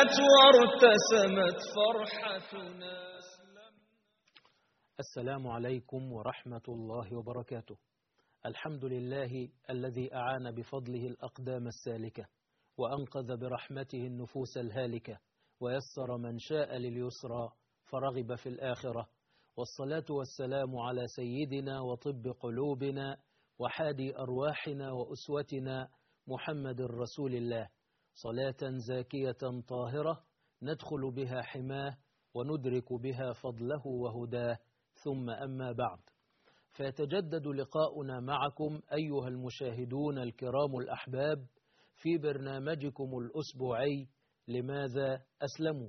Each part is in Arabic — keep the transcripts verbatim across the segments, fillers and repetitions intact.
هللت وارتسمت فرحتنا. السلام عليكم ورحمة الله وبركاته. الحمد لله الذي أعان بفضله الأقدام السالكة، وأنقذ برحمته النفوس الهالكة، ويسر من شاء لليسرى فرغب في الآخرة. والصلاة والسلام على سيدنا وطب قلوبنا وحادي أرواحنا وأسوتنا محمد رسول الله، صلاة زاكية طاهرة ندخل بها حماه وندرك بها فضله وهداه. ثم أما بعد، فيتجدد لقاؤنا معكم أيها المشاهدون الكرام الأحباب في برنامجكم الأسبوعي لماذا أسلموا،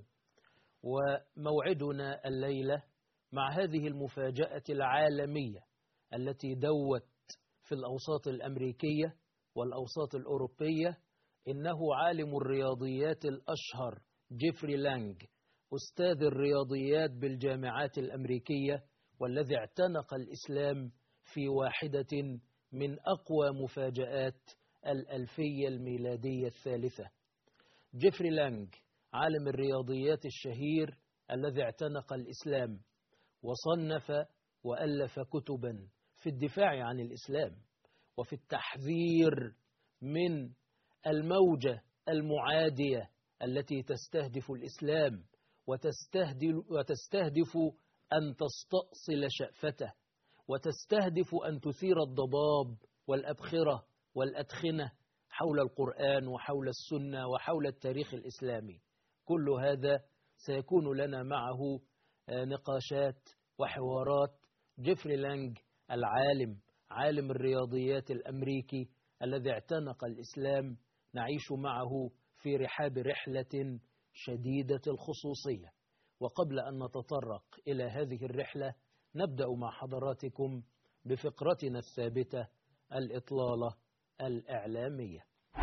وموعدنا الليلة مع هذه المفاجأة العالمية التي دوت في الأوساط الأمريكية والأوساط الأوروبية. إنه عالم الرياضيات الأشهر جيفري لانج، أستاذ الرياضيات بالجامعات الأمريكية، والذي اعتنق الإسلام في واحدة من أقوى مفاجآت الألفية الميلادية الثالثة. جيفري لانج عالم الرياضيات الشهير الذي اعتنق الإسلام، وصنف وألف كتبا في الدفاع عن الإسلام وفي التحذير من الموجة المعادية التي تستهدف الإسلام وتستهدف, وتستهدف أن تستأصل شأفته، وتستهدف أن تثير الضباب والأبخرة والأدخنة حول القرآن وحول السنة وحول التاريخ الإسلامي. كل هذا سيكون لنا معه نقاشات وحوارات. جيفري لانج العالم، عالم الرياضيات الأمريكي الذي اعتنق الإسلام، نعيش معه في رحاب رحلة شديدة الخصوصية. وقبل أن نتطرق إلى هذه الرحلة، نبدأ مع حضراتكم بفقرتنا الثابتة، الإطلالة الإعلامية.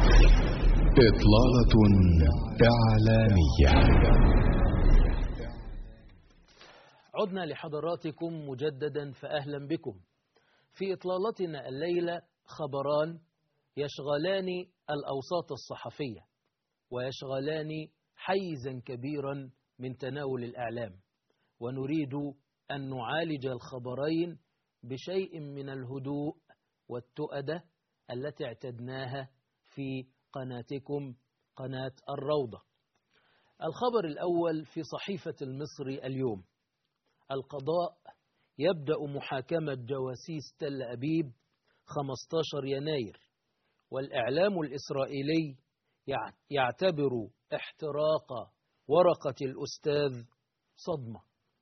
إطلالة إعلامية. عدنا لحضراتكم مجددا، فأهلا بكم. في إطلالتنا الليلة خبران يشغلان الأوساط الصحفية ويشغلان حيزا كبيرا من تناول الإعلام، ونريد أن نعالج الخبرين بشيء من الهدوء والتؤدة التي اعتدناها في قناتكم قناة الروضة. الخبر الأول في صحيفة المصري اليوم: القضاء يبدأ محاكمة جواسيس تل أبيب خمسة عشر يناير، والإعلام الإسرائيلي يعتبر احتراق ورقة الأستاذ صدمة.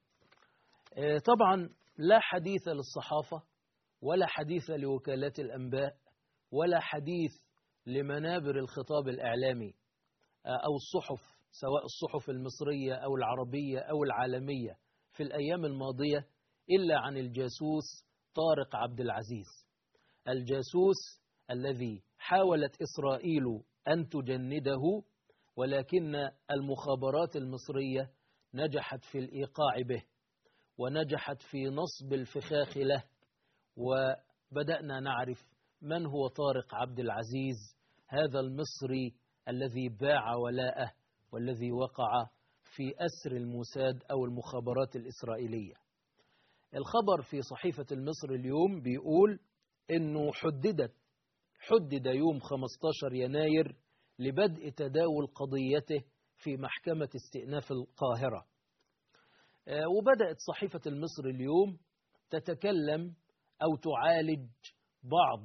طبعا لا حديث للصحافة ولا حديث لوكالات الأنباء ولا حديث لمنابر الخطاب الإعلامي أو الصحف، سواء الصحف المصرية أو العربية أو العالمية، في الأيام الماضية إلا عن الجاسوس طارق عبد العزيز، الجاسوس الذي حاولت إسرائيل أن تجنده، ولكن المخابرات المصرية نجحت في الإيقاع به ونجحت في نصب الفخاخ له. وبدأنا نعرف من هو طارق عبد العزيز، هذا المصري الذي باع ولاءه والذي وقع في أسر الموساد أو المخابرات الإسرائيلية. الخبر في صحيفة المصري اليوم بيقول إنه حددت حدد يوم خمسة عشر يناير لبدء تداول قضيته في محكمة استئناف القاهرة. وبدأت صحيفة المصري اليوم تتكلم أو تعالج بعض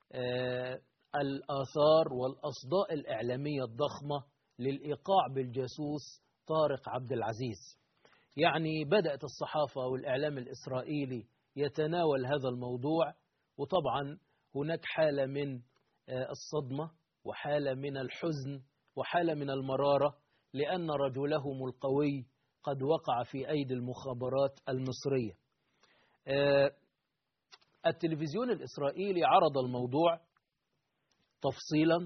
الآثار والأصداء الإعلامية الضخمة للإيقاع بالجاسوس طارق عبد العزيز. يعني بدأت الصحافة والإعلام الإسرائيلي يتناول هذا الموضوع، وطبعا هناك حالة من الصدمة وحالة من الحزن وحالة من المرارة، لأن رجلهم القوي قد وقع في أيدي المخابرات المصرية. التلفزيون الإسرائيلي عرض الموضوع تفصيلا،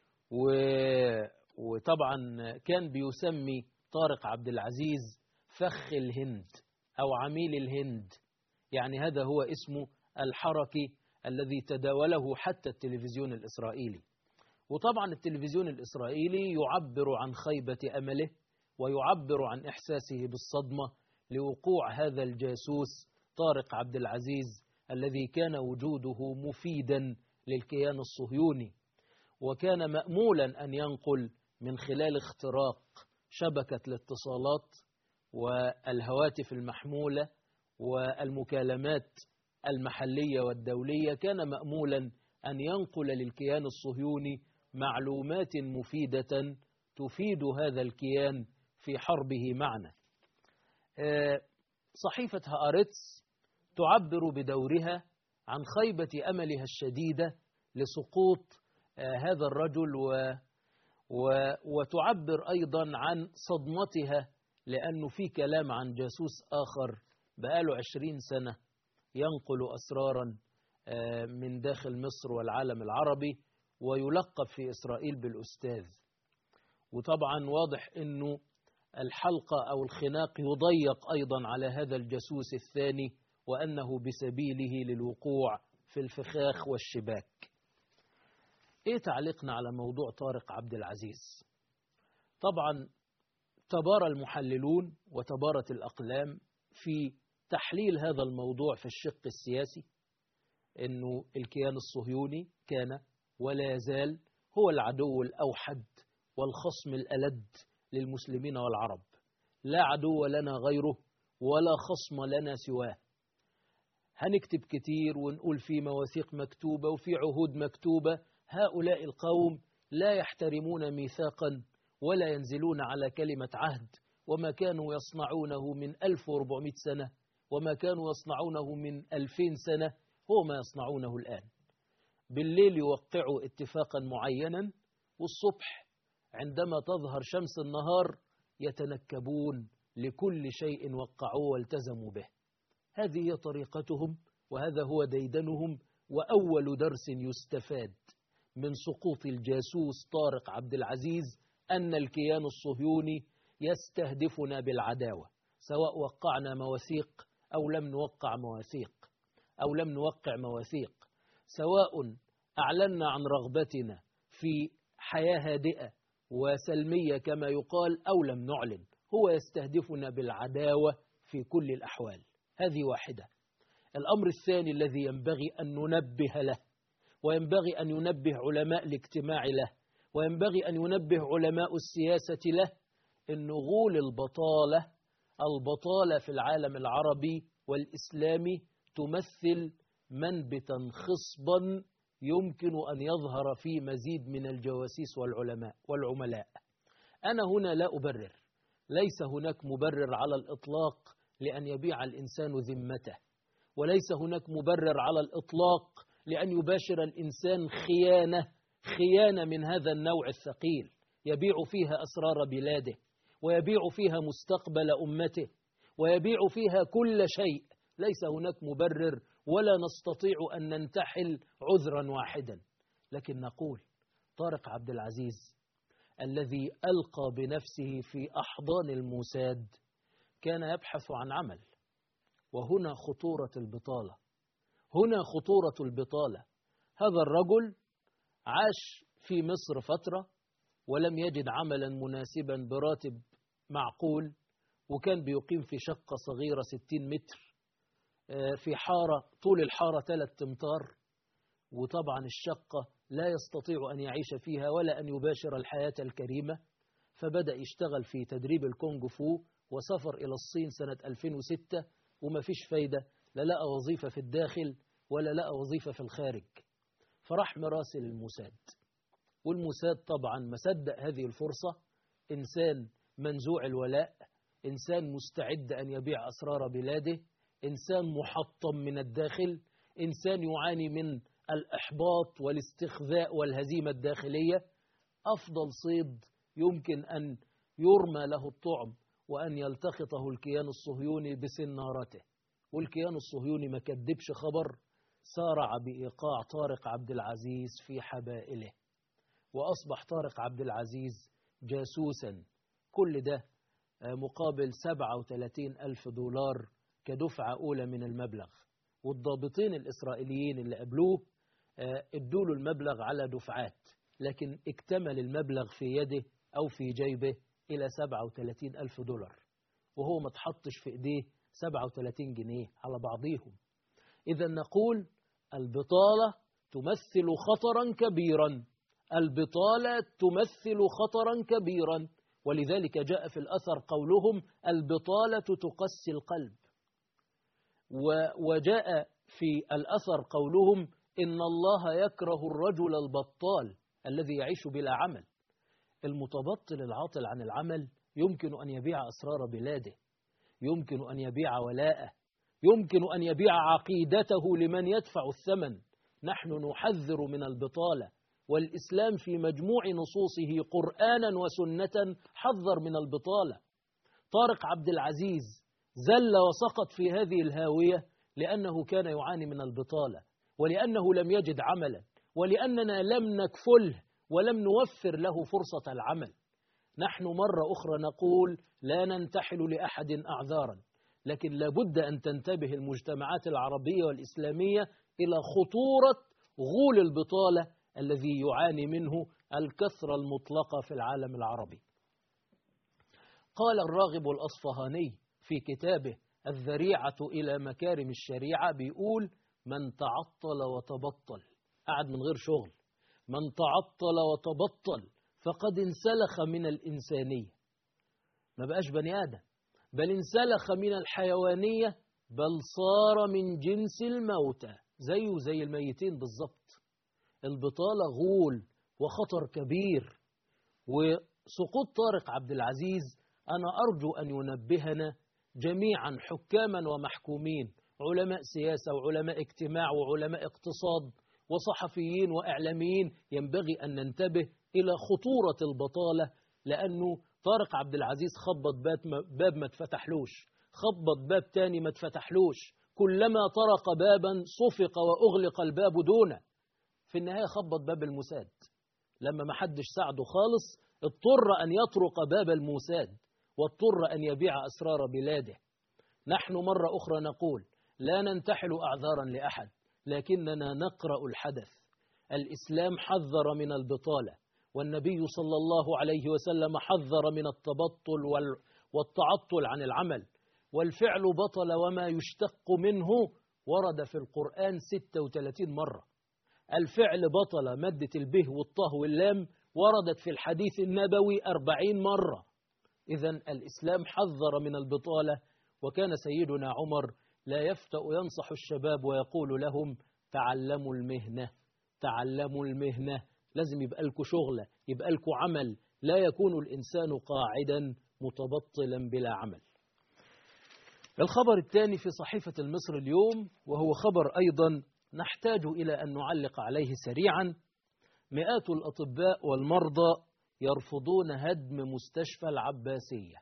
وطبعا كان بيسمي طارق عبد العزيز فخ الهند أو عميل الهند، يعني هذا هو اسمه الحركي الذي تداوله حتى التلفزيون الإسرائيلي. وطبعا التلفزيون الإسرائيلي يعبر عن خيبة أمله ويعبر عن إحساسه بالصدمة لوقوع هذا الجاسوس طارق عبد العزيز الذي كان وجوده مفيدا للكيان الصهيوني، وكان مأمولا أن ينقل من خلال اختراق شبكة الاتصالات والهواتف المحمولة والمكالمات المحلية والدولية، كان مأمولا أن ينقل للكيان الصهيوني معلومات مفيدة تفيد هذا الكيان في حربه معنا. صحيفة هآرتس تعبر بدورها عن خيبة أملها الشديدة لسقوط هذا الرجل و و وتعبر أيضا عن صدمتها لأنه في كلام عن جاسوس آخر بقاله عشرين سنة ينقل أسرارا من داخل مصر والعالم العربي ويلقب في إسرائيل بالأستاذ. وطبعا واضح أنه الحلقة أو الخناق يضيق أيضا على هذا الجاسوس الثاني، وأنه بسبيله للوقوع في الفخاخ والشباك. إيه تعليقنا على موضوع طارق عبد العزيز؟ طبعا تبارى المحللون وتبارت الأقلام في تحليل هذا الموضوع في الشق السياسي، أنه الكيان الصهيوني كان ولا يزال هو العدو الأوحد والخصم الألد للمسلمين والعرب، لا عدو لنا غيره ولا خصم لنا سواه. هنكتب كتير ونقول في مواثيق مكتوبة وفي عهود مكتوبة، هؤلاء القوم لا يحترمون ميثاقا ولا ينزلون على كلمة عهد، وما كانوا يصنعونه من ألف وأربعمائة سنة وما كانوا يصنعونه من ألفين سنة هو ما يصنعونه الآن. بالليل يوقعوا اتفاقا معينا، والصبح عندما تظهر شمس النهار يتنكبون لكل شيء وقعوه والتزموا به. هذه هي طريقتهم وهذا هو ديدنهم. وأول درس يستفاد من سقوط الجاسوس طارق عبد العزيز أن الكيان الصهيوني يستهدفنا بالعداوة، سواء وقعنا مواثيق أو لم نوقع مواثيق أو لم نوقع مواثيق، سواء أعلنا عن رغبتنا في حياة هادئة وسلمية كما يقال أو لم نعلن، هو يستهدفنا بالعداوة في كل الأحوال. هذه واحدة. الأمر الثاني الذي ينبغي أن ننبه له، وينبغي أن ينبه علماء الاجتماع له، وينبغي أن ينبه علماء السياسة له، أن غول البطالة البطالة في العالم العربي والإسلامي تمثل منبتا خصبا يمكن أن يظهر فيه مزيد من الجواسيس والعلماء والعملاء. أنا هنا لا أبرر، ليس هناك مبرر على الإطلاق لأن يبيع الإنسان ذمته، وليس هناك مبرر على الإطلاق لأن يباشر الإنسان خيانة خيانة من هذا النوع الثقيل، يبيع فيها أسرار بلاده ويبيع فيها مستقبل أمته ويبيع فيها كل شيء. ليس هناك مبرر ولا نستطيع أن ننتحل عذرا واحدا، لكن نقول طارق عبد العزيز الذي ألقى بنفسه في أحضان الموساد كان يبحث عن عمل، وهنا خطورة البطالة، هنا خطورة البطالة. هذا الرجل عاش في مصر فترة ولم يجد عملا مناسبا براتب معقول، وكان بيقيم في شقة صغيرة ستين متر في حارة طول الحارة ثلاثة أمتار، وطبعا الشقة لا يستطيع أن يعيش فيها ولا أن يباشر الحياة الكريمة. فبدأ يشتغل في تدريب الكونغ فو وسافر إلى الصين سنة ألفين وستة، وما فيش فايدة، لا لقى وظيفة في الداخل ولا لقى وظيفة في الخارج، فراح مراسل الموساد. والموساد طبعا ما صدق هذه الفرصة، إنسان منزوع الولاء، إنسان مستعد أن يبيع أسرار بلاده، إنسان محطم من الداخل، إنسان يعاني من الإحباط والاستخذاء والهزيمة الداخلية. أفضل صيد يمكن أن يرمى له الطعم وأن يلتقطه الكيان الصهيوني بسنارته، والكيان الصهيوني ما كدبش خبر، سارع بإيقاع طارق عبد العزيز في حبائله، وأصبح طارق عبد العزيز جاسوسا. كل ده مقابل سبعة وثلاثين ألف دولار كدفعة أولى من المبلغ، والضابطين الإسرائيليين اللي قبلوه ادوا له المبلغ على دفعات، لكن اكتمل المبلغ في يده أو في جيبه إلى سبعة وثلاثين ألف دولار، وهو ما تحطش في إيديه سبعة وثلاثين جنيه على بعضيهم. إذا نقول البطالة تمثل خطرا كبيرا، البطالة تمثل خطرا كبيرا، ولذلك جاء في الأثر قولهم البطالة تقسي القلب، وجاء في الأثر قولهم إن الله يكره الرجل البطال الذي يعيش بلا عمل. المتبطل العاطل عن العمل يمكن أن يبيع أسرار بلاده، يمكن أن يبيع ولاءه، يمكن أن يبيع عقيدته لمن يدفع الثمن. نحن نحذر من البطالة، والإسلام في مجموع نصوصه قرآنا وسنة حذر من البطالة. طارق عبد العزيز زل وسقط في هذه الهاوية لأنه كان يعاني من البطالة، ولأنه لم يجد عملا، ولأننا لم نكفله ولم نوفر له فرصة العمل. نحن مرة أخرى نقول لا ننتحل لأحد أعذارا، لكن لابد أن تنتبه المجتمعات العربية والإسلامية إلى خطورة غول البطالة الذي يعاني منه الكثرة المطلقة في العالم العربي. قال الراغب الأصفهاني في كتابه الذريعة إلى مكارم الشريعة، بيقول من تعطل وتبطل، قعد من غير شغل، من تعطل وتبطل فقد انسلخ من الإنسانية، ما بقاش بني آدم، بل انسلخ من الحيوانية، بل صار من جنس الموتى، زيه زي الميتين بالضبط. البطالة غول وخطر كبير. وسقوط طارق عبد العزيز أنا أرجو أن ينبهنا جميعا، حكاما ومحكومين، علماء سياسة وعلماء اجتماع وعلماء اقتصاد وصحفيين وإعلاميين، ينبغي أن ننتبه إلى خطورة البطالة، لأنه طارق عبد العزيز خبط باب ما تفتحلوش، خبط باب تاني ما تفتحلوش، كلما طرق بابا صفق وأغلق الباب دونه. في النهاية خبط باب الموساد، لما ما حدش ساعده خالص اضطر أن يطرق باب الموساد، واضطر أن يبيع أسرار بلاده. نحن مرة أخرى نقول لا ننتحل أعذارا لأحد، لكننا نقرأ الحدث. الإسلام حذر من البطالة، والنبي صلى الله عليه وسلم حذر من التبطل والتعطل عن العمل. والفعل بطل وما يشتق منه ورد في القرآن ستة وثلاثين مرة. الفعل بطل مادة البه والطه واللام وردت في الحديث النبوي أربعين مرة. إذن الإسلام حذر من البطالة، وكان سيدنا عمر لا يفتأ ينصح الشباب ويقول لهم تعلموا المهنة، تعلموا المهنة، لازم يبقى لكم شغلة، يبقى لكم عمل، لا يكون الإنسان قاعدا متبطلا بلا عمل. الخبر الثاني في صحيفة المصري اليوم، وهو خبر أيضا نحتاج إلى أن نعلق عليه سريعا. مئات الأطباء والمرضى يرفضون هدم مستشفى العباسية.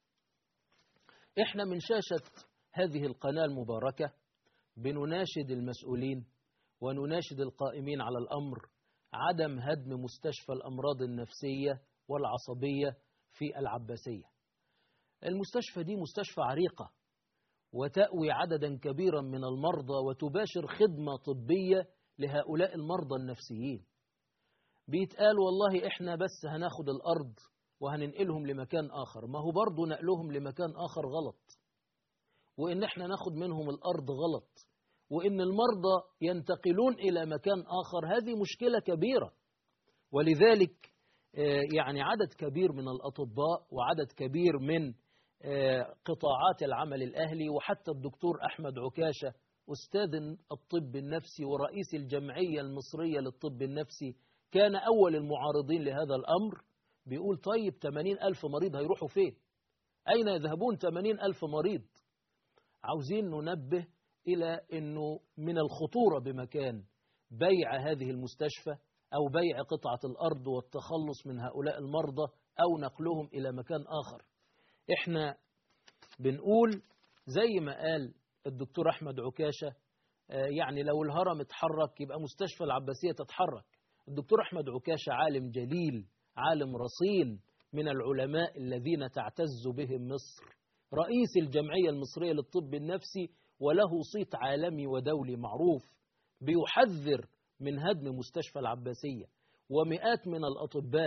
إحنا من شاشة هذه القناة المباركة بنناشد المسؤولين ونناشد القائمين على الأمر عدم هدم مستشفى الأمراض النفسية والعصبية في العباسية. المستشفى دي مستشفى عريقة وتأوي عددا كبيرا من المرضى وتباشر خدمة طبية لهؤلاء المرضى النفسيين. بيتقال والله إحنا بس هناخد الأرض وهننقلهم لمكان آخر، ما هو برضو نقلهم لمكان آخر غلط، وإن إحنا ناخد منهم الأرض غلط، وإن المرضى ينتقلون إلى مكان آخر، هذه مشكلة كبيرة. ولذلك يعني عدد كبير من الأطباء وعدد كبير من قطاعات العمل الأهلي، وحتى الدكتور أحمد عكاشة أستاذ الطب النفسي ورئيس الجمعية المصرية للطب النفسي كان أول المعارضين لهذا الأمر، بيقول طيب ثمانين ألف مريض هيروحوا فين؟ أين يذهبون ثمانين ألف مريض؟ عاوزين ننبه إلى أنه من الخطورة بمكان بيع هذه المستشفى أو بيع قطعة الأرض والتخلص من هؤلاء المرضى أو نقلهم إلى مكان آخر. إحنا بنقول زي ما قال الدكتور أحمد عكاشة، يعني لو الهرم اتحرك يبقى مستشفى العباسية تتحرك. الدكتور أحمد عكاشة عالم جليل، عالم رصين من العلماء الذين تعتز بهم مصر، رئيس الجمعية المصرية للطب النفسي، وله صيت عالمي ودولي معروف، بيحذر من هدم مستشفى العباسية. ومئات من الأطباء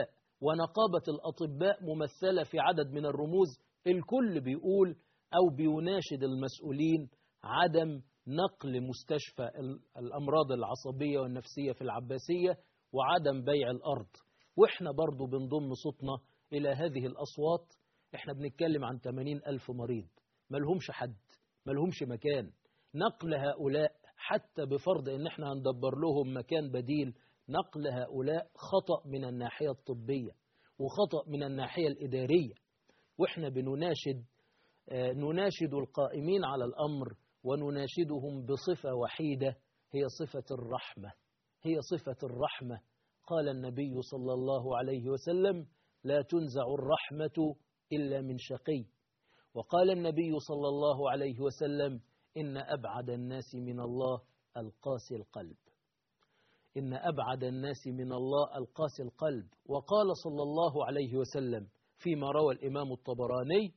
ونقابة الأطباء ممثلة في عدد من الرموز. الكل بيقول أو بيناشد المسؤولين عدم نقل مستشفى الأمراض العصبية والنفسية في العباسية وعدم بيع الأرض. وإحنا برضو بنضم صوتنا إلى هذه الأصوات. إحنا بنتكلم عن ثمانين ألف مريض ملهمش حد، ملهمش مكان. نقل هؤلاء حتى بفرض إن إحنا هندبر لهم مكان بديل، نقل هؤلاء خطأ من الناحية الطبية وخطأ من الناحية الإدارية. وإحنا بنناشد آه نناشد القائمين على الأمر ونناشدهم بصفة وحيدة، هي صفة الرحمة، هي صفة الرحمة. قال النبي صلى الله عليه وسلم: لا تنزع الرحمة إلا من شقي. وقال النبي صلى الله عليه وسلم: إن أبعد الناس من الله القاسي القلب، إن أبعد الناس من الله القاسي القلب. وقال صلى الله عليه وسلم فيما روى الإمام الطبراني: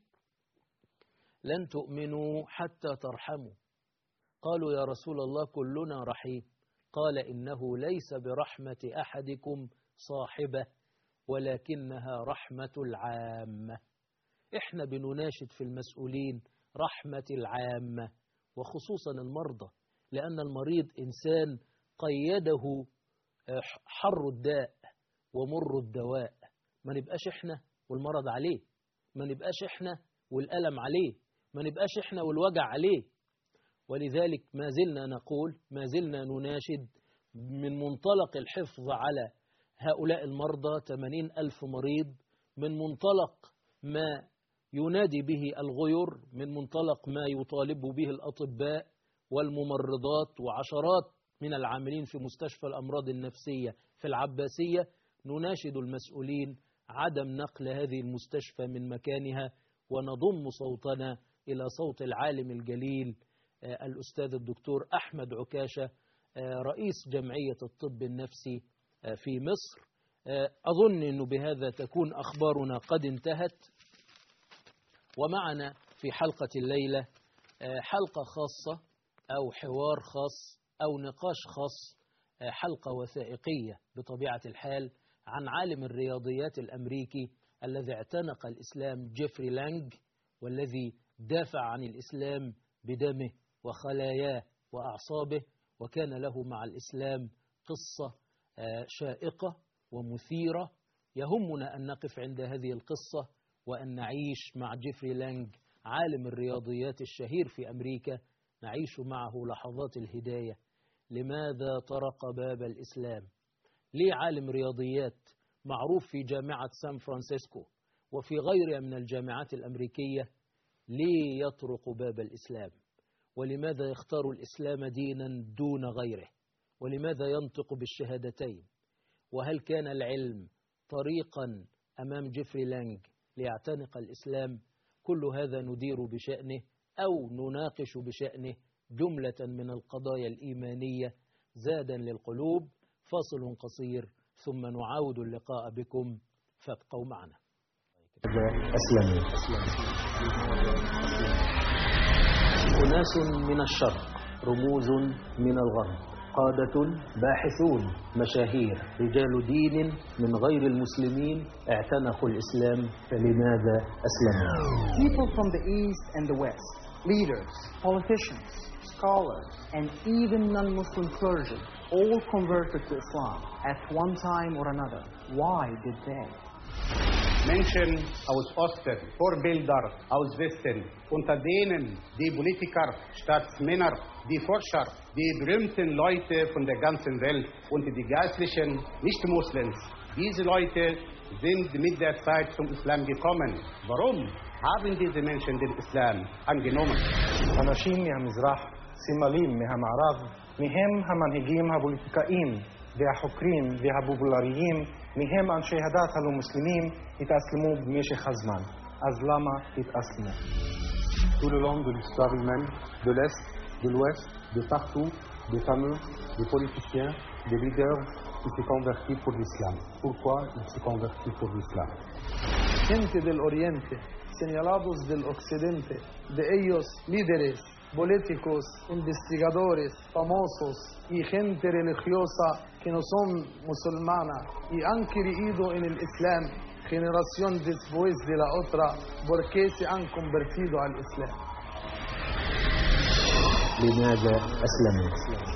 لن تؤمنوا حتى ترحموا. قالوا: يا رسول الله كلنا رحيم. قال: إنه ليس برحمة أحدكم صاحبة، ولكنها رحمة العامة. إحنا بنناشد في المسؤولين رحمة العامة، وخصوصا المرضى، لأن المريض إنسان قيده حر الداء ومر الدواء. ما نبقاش إحنا والمرض عليه، ما نبقاش إحنا والألم عليه، ما نبقاش إحنا والوجع عليه. ولذلك ما زلنا نقول، ما زلنا نناشد من منطلق الحفظ على هؤلاء المرضى، ثمانين ألف مريض، من منطلق ما ينادي به الغير، من منطلق ما يطالب به الأطباء والممرضات وعشرات من العاملين في مستشفى الأمراض النفسية في العباسية. نناشد المسؤولين عدم نقل هذه المستشفى من مكانها، ونضم صوتنا إلى صوت العالم الجليل الأستاذ الدكتور أحمد عكاشة، رئيس جمعية الطب النفسي في مصر. أظن أنه بهذا تكون أخبارنا قد انتهت. ومعنا في حلقة الليلة حلقة خاصة أو حوار خاص أو نقاش خاص، حلقة وثائقية بطبيعة الحال عن عالم الرياضيات الأمريكي الذي اعتنق الإسلام، جيفري لانج، والذي دافع عن الإسلام بدمه وخلاياه وأعصابه، وكان له مع الإسلام قصة شائقة ومثيرة. يهمنا أن نقف عند هذه القصة وأن نعيش مع جيفري لانج عالم الرياضيات الشهير في أمريكا، نعيش معه لحظات الهداية. لماذا طرق باب الإسلام؟ ليه عالم رياضيات معروف في جامعة سان فرانسيسكو وفي غيرها من الجامعات الأمريكية ليه يطرق باب الإسلام؟ ولماذا يختار الإسلام دينا دون غيره؟ ولماذا ينطق بالشهادتين؟ وهل كان العلم طريقا أمام جيفري لانج ليعتنق الإسلام؟ كل هذا ندير بشأنه أو نناقش بشأنه جملة من القضايا الإيمانية زادا للقلوب. فاصل قصير ثم نعاود اللقاء بكم، فابقوا معنا. أسلمي. أناس من الشرق، رموز من الغرب، قادة، باحثون، مشاهير، رجال دين من غير المسلمين اعتنقوا الإسلام، فلماذا أسلموا؟ People from the East and the West, leaders, politicians, scholars, and even non-Muslim clergy all converted to Islam at one time or another. Why did they? Menschen aus Osten, Vorbilder aus Westen, unter denen die Politiker, Staatsmänner, die Forscher, die berühmten Leute von der ganzen Welt und die geistlichen Nicht-Muslims. Diese Leute sind mit der Zeit zum Islam gekommen. Warum haben diese Menschen den Islam angenommen? אנשים מהמזרח, סימלים מהמערב, מהם המנהיגים הפוליטיקאים והחוקרים והפופולריים, מהם אנשי הדת הלא-מוסלמים, התאסלמו במשך הזמן. אז למה התאסלמו? Tout le long de l'histoire humaine, de l'Est, de l'Ouest, de partout, des fameux, des politiciens, des leaders qui se convertissent pour l'islam. Pourquoi ils se convertissent pour l'islam? Gente del Oriente, señalados del Occidente, de ellos líderes, políticos, investigadores, famosos y gente religiosa que no son musulmanas y han creído en el Islam generación después de la otra porque se han convertido al Islam. لماذا أسلموا؟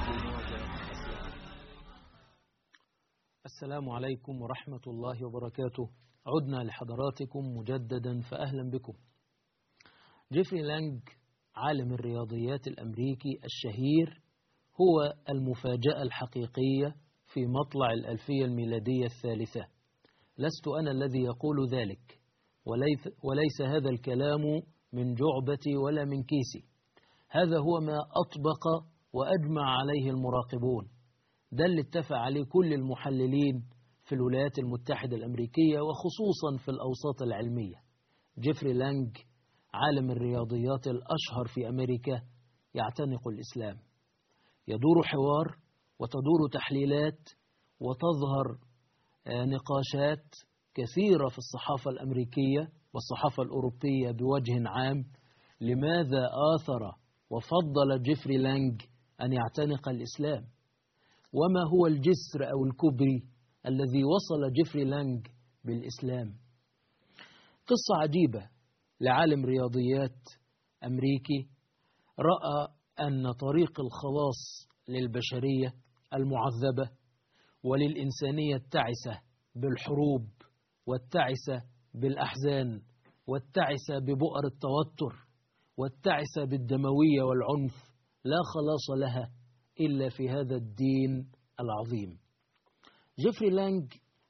السلام عليكم ورحمة الله وبركاته. عدنا لحضراتكم مجددا فأهلا بكم. جيفري لانج عالم الرياضيات الأمريكي الشهير هو المفاجأة الحقيقية في مطلع الألفية الميلادية الثالثة. لست أنا الذي يقول ذلك، وليس, وليس هذا الكلام من جعبتي ولا من كيسي. هذا هو ما أطبق وأجمع عليه المراقبون. ده اللي اتفق عليه كل المحللين في الولايات المتحدة الأمريكية وخصوصا في الأوساط العلمية. جيفري لانج عالم الرياضيات الأشهر في أمريكا يعتنق الإسلام. يدور حوار وتدور تحليلات وتظهر نقاشات كثيرة في الصحافة الأمريكية والصحافة الأوروبية بوجه عام. لماذا آثر وفضل جيفري لانج أن يعتنق الإسلام؟ وما هو الجسر أو الكبري الذي وصل جيفري لانج بالإسلام؟ قصة عجيبة لعالم رياضيات أمريكي رأى أن طريق الخلاص للبشرية المعذبة وللإنسانية التعسة بالحروب والتعسة بالأحزان والتعسة ببؤر التوتر والتعسة بالدموية والعنف لا خلاص لها إلا في هذا الدين العظيم. جيفري لانج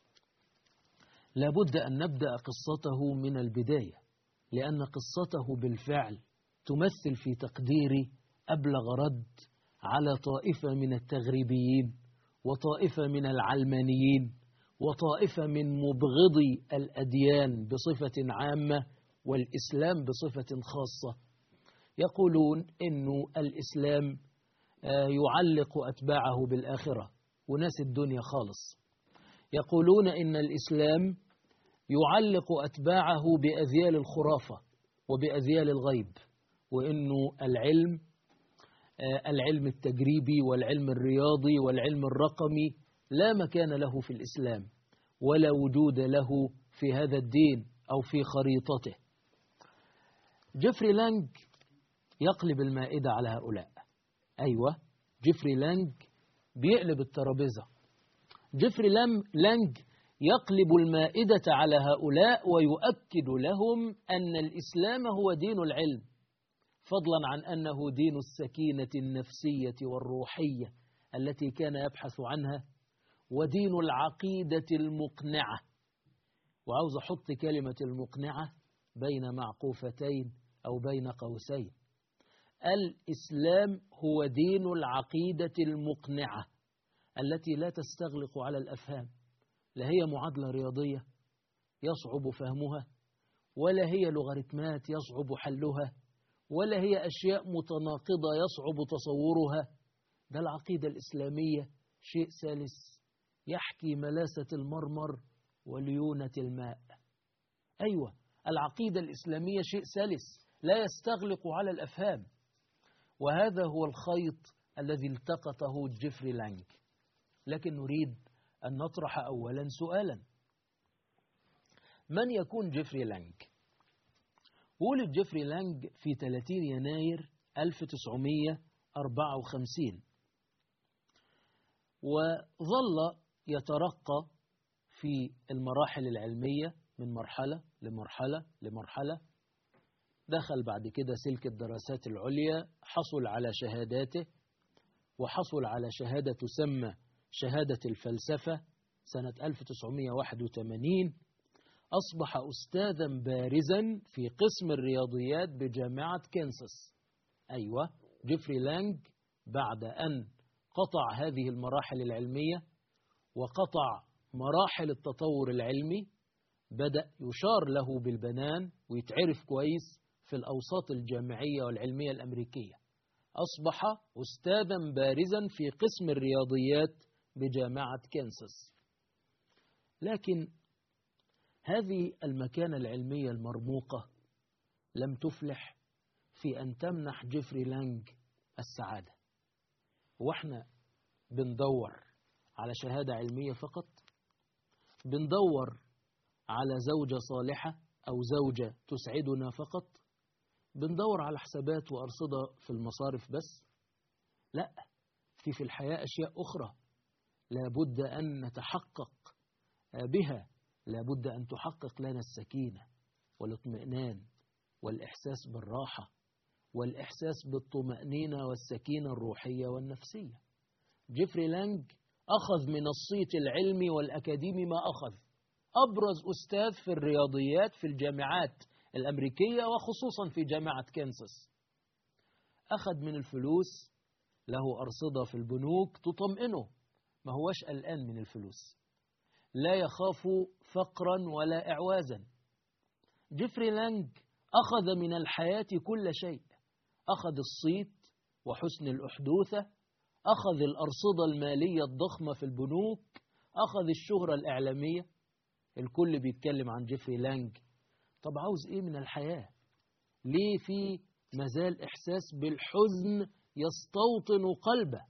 لابد أن نبدأ قصته من البداية، لأن قصته بالفعل تمثل في تقديري أبلغ رد على طائفة من التغريبيين وطائفة من العلمانيين وطائفة من مبغضي الأديان بصفة عامة والإسلام بصفة خاصة. يقولون إنه الإسلام يعلق أتباعه بالآخرة وناس الدنيا خالص. يقولون إن الإسلام يعلق أتباعه بأذيال الخرافة وبأذيال الغيب، وإنه العلم العلم التجريبي والعلم الرياضي والعلم الرقمي لا مكان له في الإسلام ولا وجود له في هذا الدين أو في خريطته. جيفري لانج يقلب المائدة على هؤلاء. أيوة، جيفري لانج بيقلب الترابيزة. جيفري لانج يقلب المائدة على هؤلاء ويؤكد لهم أن الإسلام هو دين العلم، فضلا عن أنه دين السكينة النفسية والروحية التي كان يبحث عنها، ودين العقيدة المقنعة. وعاوز أحط كلمة المقنعة بين معقوفتين أو بين قوسين. الإسلام هو دين العقيدة المقنعة التي لا تستغلق على الأفهام. لا هي معادلة رياضية يصعب فهمها، ولا هي لوغاريتمات يصعب حلها، ولا هي أشياء متناقضة يصعب تصورها. ده العقيدة الإسلامية شيء سلس يحكي ملاسة المرمر وليونة الماء. أيوة، العقيدة الإسلامية شيء سلس لا يستغلق على الأفهام، وهذا هو الخيط الذي التقطه جيفري لانج. لكن نريد أن نطرح أولا سؤالا: من يكون جيفري لانج؟ ولد جيفري لانج في ثلاثين يناير ألف وتسعمائة وأربعة وخمسين، وظل يترقى في المراحل العلمية من مرحلة لمرحلة لمرحلة. دخل بعد كده سلك الدراسات العليا، حصل على شهاداته، وحصل على شهادة تسمى شهادة الفلسفة سنة ألف وتسعمائة وواحد وثمانين. أصبح أستاذا بارزا في قسم الرياضيات بجامعة كنساس. أيوة، جيفري لانج بعد أن قطع هذه المراحل العلمية وقطع مراحل التطور العلمي بدأ يشار له بالبنان ويتعرف كويس في الأوساط الجامعية والعلمية الأمريكية. أصبح أستاذا بارزا في قسم الرياضيات بجامعة كنساس. لكن هذه المكانة العلمية المرموقة لم تفلح في أن تمنح جيفري لانج السعادة. وإحنا بندور على شهادة علمية فقط، بندور على زوجة صالحة أو زوجة تسعدنا فقط، بندور على حسابات وأرصدة في المصارف بس. لا، في في الحياة أشياء أخرى لابد أن نتحقق بها، لابد أن تحقق لنا السكينة والاطمئنان والإحساس بالراحة والإحساس بالطمأنينة والسكينة الروحية والنفسية. جيفري لانج أخذ من الصيت العلمي والأكاديمي ما أخذ. أبرز أستاذ في الرياضيات في الجامعات الأمريكية وخصوصا في جامعة كانساس. أخذ من الفلوس، له أرصدة في البنوك تطمئنه، ما هوش قلقان من الفلوس، لا يخاف فقرا ولا إعوازا. جيفري لانج أخذ من الحياة كل شيء، أخذ الصيت وحسن الأحدوثة، أخذ الأرصدة المالية الضخمة في البنوك، أخذ الشهرة الإعلامية، الكل بيتكلم عن جيفري لانج. طب عاوز إيه من الحياة؟ ليه في مازال إحساس بالحزن يستوطن قلبه؟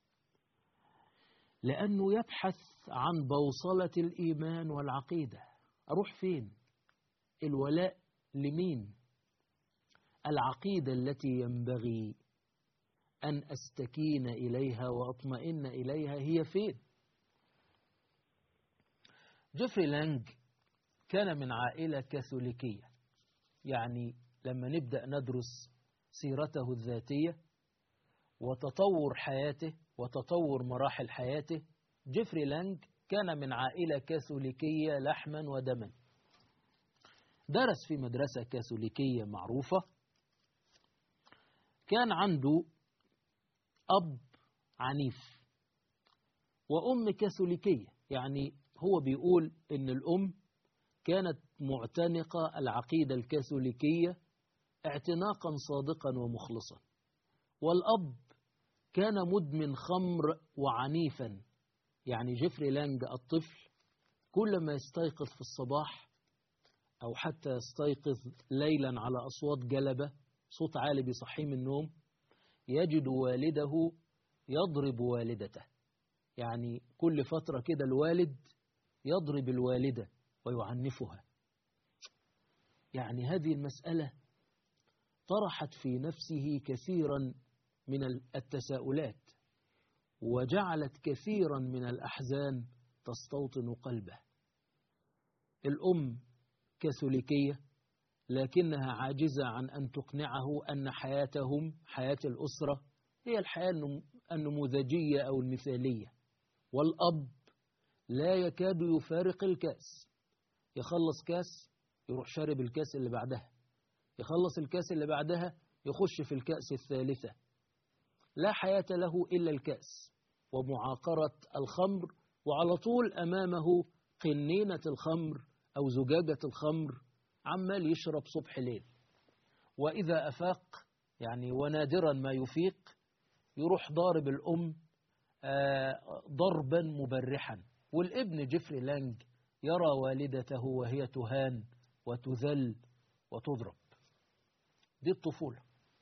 لأنه يبحث عن بوصلة الإيمان والعقيدة. أروح فين؟ الولاء لمين؟ العقيدة التي ينبغي أن أستكين إليها وأطمئن إليها هي فين؟ جيفري لانج كان من عائلة كاثوليكية، يعني لما نبدأ ندرس سيرته الذاتية وتطور حياته وتطور مراحل حياته، جيفري لانج كان من عائلة كاثوليكية لحما ودما. درس في مدرسة كاثوليكية معروفة، كان عنده أب عنيف وأم كاثوليكية، يعني هو بيقول إن الأم كانت معتنقة العقيدة الكاثوليكية اعتناقا صادقا ومخلصا، والأب كان مدمن خمر وعنيفا. يعني جيفري لانج الطفل كل ما يستيقظ في الصباح أو حتى يستيقظ ليلا على أصوات جلبة، صوت عالي بيصحيه من النوم، يجد والده يضرب والدته. يعني كل فترة كده الوالد يضرب الوالدة ويعنفها. يعني هذه المسألة طرحت في نفسه كثيرا من التساؤلات وجعلت كثيرا من الأحزان تستوطن قلبه. الأم كاثوليكية لكنها عاجزة عن أن تقنعه أن حياتهم، حياة الأسرة، هي الحياة النموذجية أو المثالية. والأب لا يكاد يفارق الكأس، يخلص كاس يروح شارب الكاس اللي بعدها، يخلص الكاس اللي بعدها يخش في الكأس الثالثة. لا حياة له إلا الكأس ومعاقرة الخمر، وعلى طول أمامه قنينة الخمر أو زجاجة الخمر، عمال يشرب صبح ليل. وإذا أفاق، يعني ونادرا ما يفيق، يروح ضارب الأم ضربا مبرحا. والابن جيفري لانج يرى والدته وهي تهان وتذل وتضرب. دي الطفولة.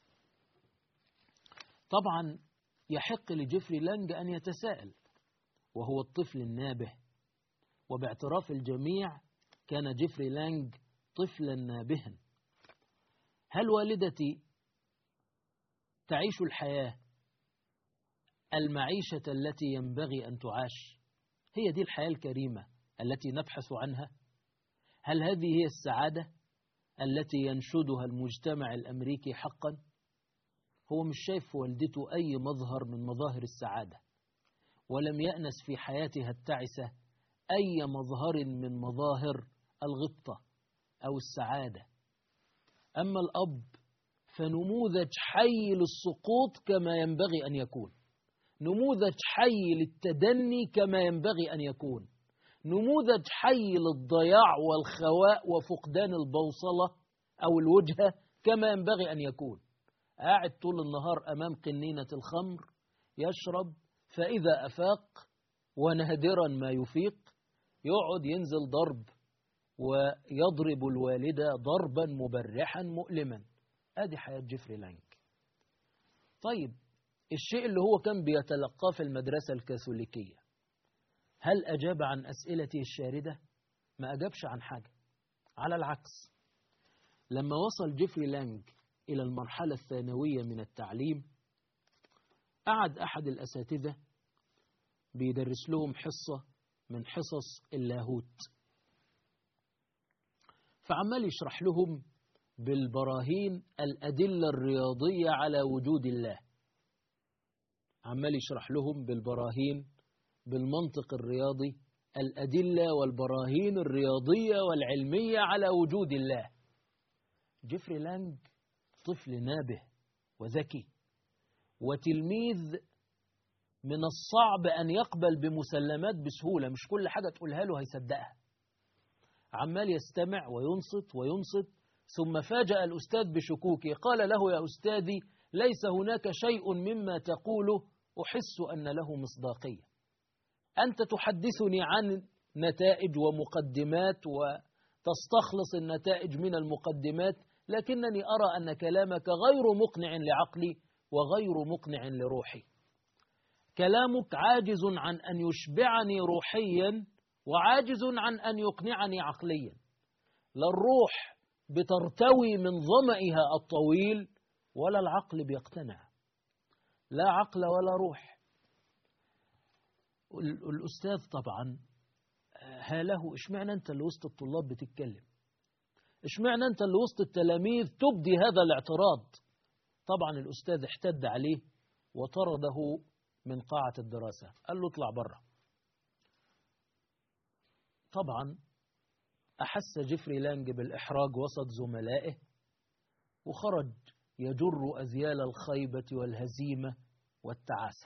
طبعا يحق لجيفري لانج أن يتساءل وهو الطفل النابه، وباعتراف الجميع كان جيفري لانج طفلا نابها. هل والدتي تعيش الحياة المعيشة التي ينبغي أن تعاش؟ هي دي الحياة الكريمة التي نبحث عنها؟ هل هذه هي السعادة التي ينشدها المجتمع الأمريكي حقا؟ هو مش شايف والدته أي مظهر من مظاهر السعادة، ولم يأنس في حياتها التعسة أي مظهر من مظاهر الغبطة أو السعادة. أما الأب فنموذج حي للسقوط كما ينبغي أن يكون، نموذج حي للتدني كما ينبغي أن يكون، نموذج حي للضياع والخواء وفقدان البوصلة أو الوجهة كما ينبغي أن يكون. قاعد طول النهار أمام قنينة الخمر يشرب، فإذا أفاق ونادرا ما يفيق يقعد ينزل ضرب ويضرب الوالدة ضربا مبرحا مؤلما. ادي حياة جيفري لانج. طيب الشيء اللي هو كان بيتلقاه في المدرسة الكاثوليكية، هل أجاب عن أسئلته الشاردة؟ ما أجابش عن حاجة. على العكس، لما وصل جيفري لانج إلى المرحلة الثانوية من التعليم، قعد أحد الأساتذة بيدرس لهم حصة من حصص اللاهوت، فعمال يشرح لهم بالبراهين الأدلة الرياضية على وجود الله. عمال يشرح لهم بالبراهين بالمنطق الرياضي الأدلة والبراهين الرياضية والعلمية على وجود الله. جيفري لانج طفل نابه وذكي وتلميذ من الصعب أن يقبل بمسلمات بسهولة، مش كل حاجة تقولها له هيصدقها. عمال يستمع وينصت وينصت، ثم فاجأ الأستاذ بشكوكه، قال له: يا أستاذي، ليس هناك شيء مما تقوله أحس أن له مصداقية. أنت تحدثني عن نتائج ومقدمات وتستخلص النتائج من المقدمات، لكنني أرى أن كلامك غير مقنع لعقلي وغير مقنع لروحي. كلامك عاجز عن أن يشبعني روحيا وعاجز عن أن يقنعني عقليا. لا الروح بترتوي من ظمئها الطويل ولا العقل بيقتنع، لا عقل ولا روح. الأستاذ طبعا هاله: اشمعنى أنت اللي وسط الطلاب بتتكلم؟ اشمعنى أنت اللي وسط التلاميذ تبدي هذا الاعتراض؟ طبعا الأستاذ احتد عليه وطرده من قاعة الدراسة، قال له: اطلع بره. طبعا أحس جيفري لانج بالإحراج وسط زملائه وخرج يجر أذيال الخيبة والهزيمة والتعاسة.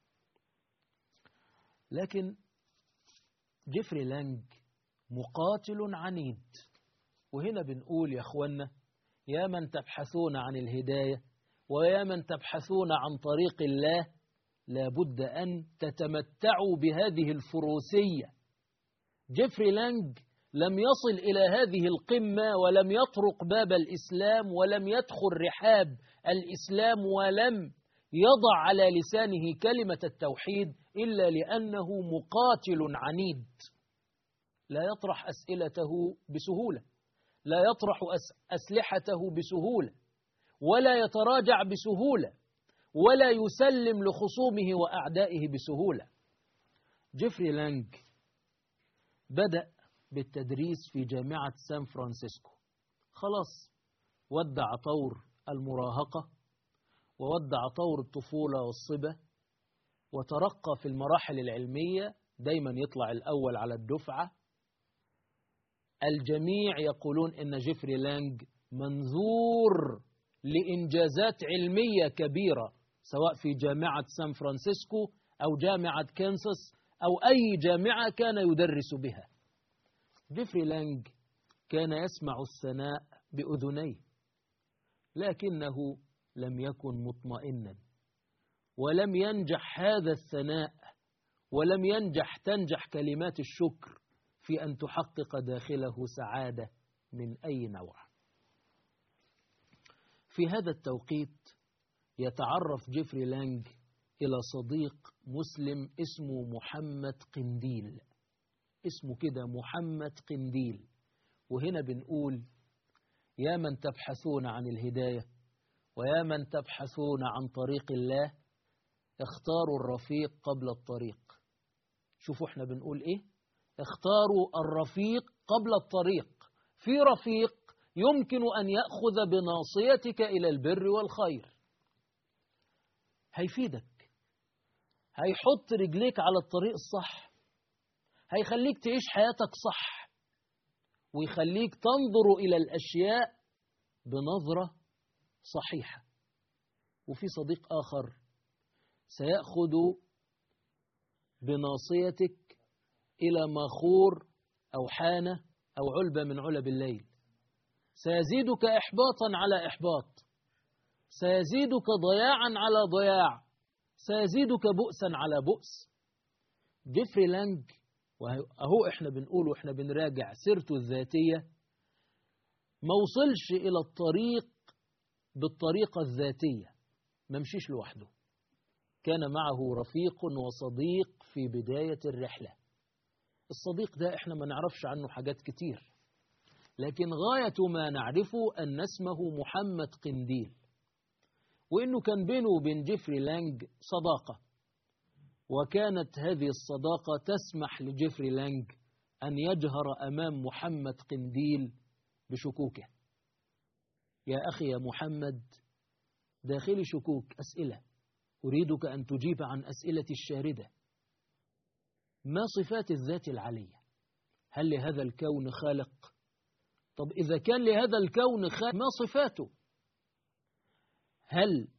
لكن جيفري لانج مقاتل عنيد. وهنا بنقول يا أخوانا، يا من تبحثون عن الهداية ويا من تبحثون عن طريق الله، لابد أن تتمتعوا بهذه الفروسية. جيفري لانج لم يصل إلى هذه القمة ولم يطرق باب الإسلام ولم يدخل رحاب الإسلام ولم يضع على لسانه كلمة التوحيد إلا لأنه مقاتل عنيد، لا يطرح أسئلته بسهولة، لا يطرح أسلحته بسهولة، ولا يتراجع بسهولة، ولا يسلم لخصومه وأعدائه بسهولة. جيفري لانج بدأ بالتدريس في جامعة سان فرانسيسكو، خلاص ودع طور المراهقة وودع طور الطفولة والصبا، وترقى في المراحل العلمية، دايما يطلع الأول على الدفعة. الجميع يقولون إن جيفري لانج منذور لإنجازات علمية كبيرة، سواء في جامعة سان فرانسيسكو أو جامعة كانساس أو أي جامعة كان يدرس بها. جيفري لانج كان يسمع الثناء بأذنيه، لكنه لم يكن مطمئنا، ولم ينجح هذا الثناء ولم ينجح تنجح كلمات الشكر في أن تحقق داخله سعادة من أي نوع. في هذا التوقيت يتعرف جيفري لانج إلى صديق مسلم اسمه محمد قنديل، اسمه كده محمد قنديل. وهنا بنقول: يا من تبحثون عن الهداية ويا من تبحثون عن طريق الله، اختاروا الرفيق قبل الطريق. شوفوا احنا بنقول ايه؟ اختاروا الرفيق قبل الطريق. في رفيق يمكن أن يأخذ بناصيتك إلى البر والخير، هيفيدك، هيحط رجليك على الطريق الصح، هيخليك تعيش حياتك صح، ويخليك تنظر إلى الأشياء بنظرة صحيحة. وفي صديق آخر سيأخذ بناصيتك إلى ماخور أو حانة أو علبة من علب الليل، سيزيدك إحباطا على إحباط، سيزيدك ضياعا على ضياع، سيزيدك بؤسا على بؤس. جيفري لانج، وأهو إحنا بنقول وإحنا بنراجع سيرته الذاتية، ما وصلش إلى الطريق بالطريقة الذاتية، ما مشيش لوحده، كان معه رفيق وصديق في بداية الرحلة. الصديق ده احنا ما نعرفش عنه حاجات كتير، لكن غاية ما نعرفه أن اسمه محمد قنديل، وإنه كان بينه وبين جيفري لانج صداقة، وكانت هذه الصداقة تسمح لجيفري لانج أن يجهر أمام محمد قنديل بشكوكه. يا أخي يا محمد، داخلي شكوك، أسئلة أريدك أن تجيب عن أسئلة الشاردة. ما صفات الذات العلية؟ هل لهذا الكون خالق؟ طب إذا كان لهذا الكون خالق، ما صفاته؟ هل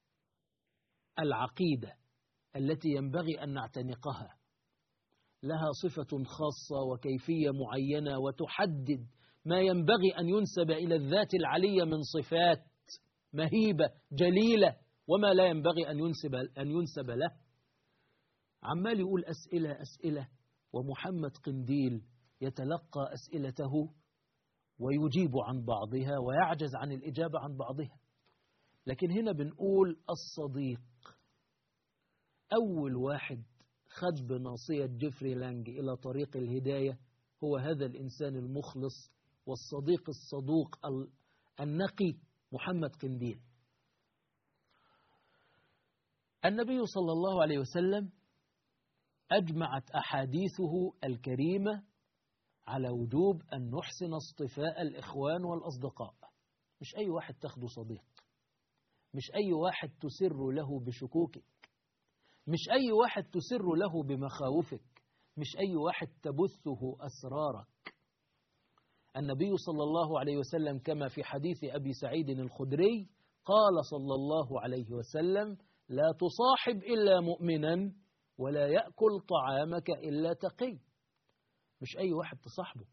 العقيدة التي ينبغي أن نعتنقها لها صفة خاصة وكيفية معينة وتحدد ما ينبغي أن ينسب إلى الذات العلية من صفات مهيبة جليلة، وما لا ينبغي أن ينسب, أن ينسب له؟ عمال يقول أسئلة أسئلة، ومحمد قنديل يتلقى أسئلته ويجيب عن بعضها ويعجز عن الإجابة عن بعضها. لكن هنا بنقول الصديق، أول واحد خد بناصية جيفري لانج إلى طريق الهداية هو هذا الإنسان المخلص والصديق الصدوق النقي محمد قنديل. النبي صلى الله عليه وسلم أجمعت أحاديثه الكريمة على وجوب أن نحسن اصطفاء الإخوان والأصدقاء. مش أي واحد تاخده صديق، مش أي واحد تسر له بشكوكك، مش أي واحد تسر له بمخاوفك، مش أي واحد تبثه أسرارك. النبي صلى الله عليه وسلم كما في حديث أبي سعيد الخدري قال صلى الله عليه وسلم: لا تصاحب إلا مؤمنا ولا يأكل طعامك إلا تقي. مش أي واحد تصاحبه.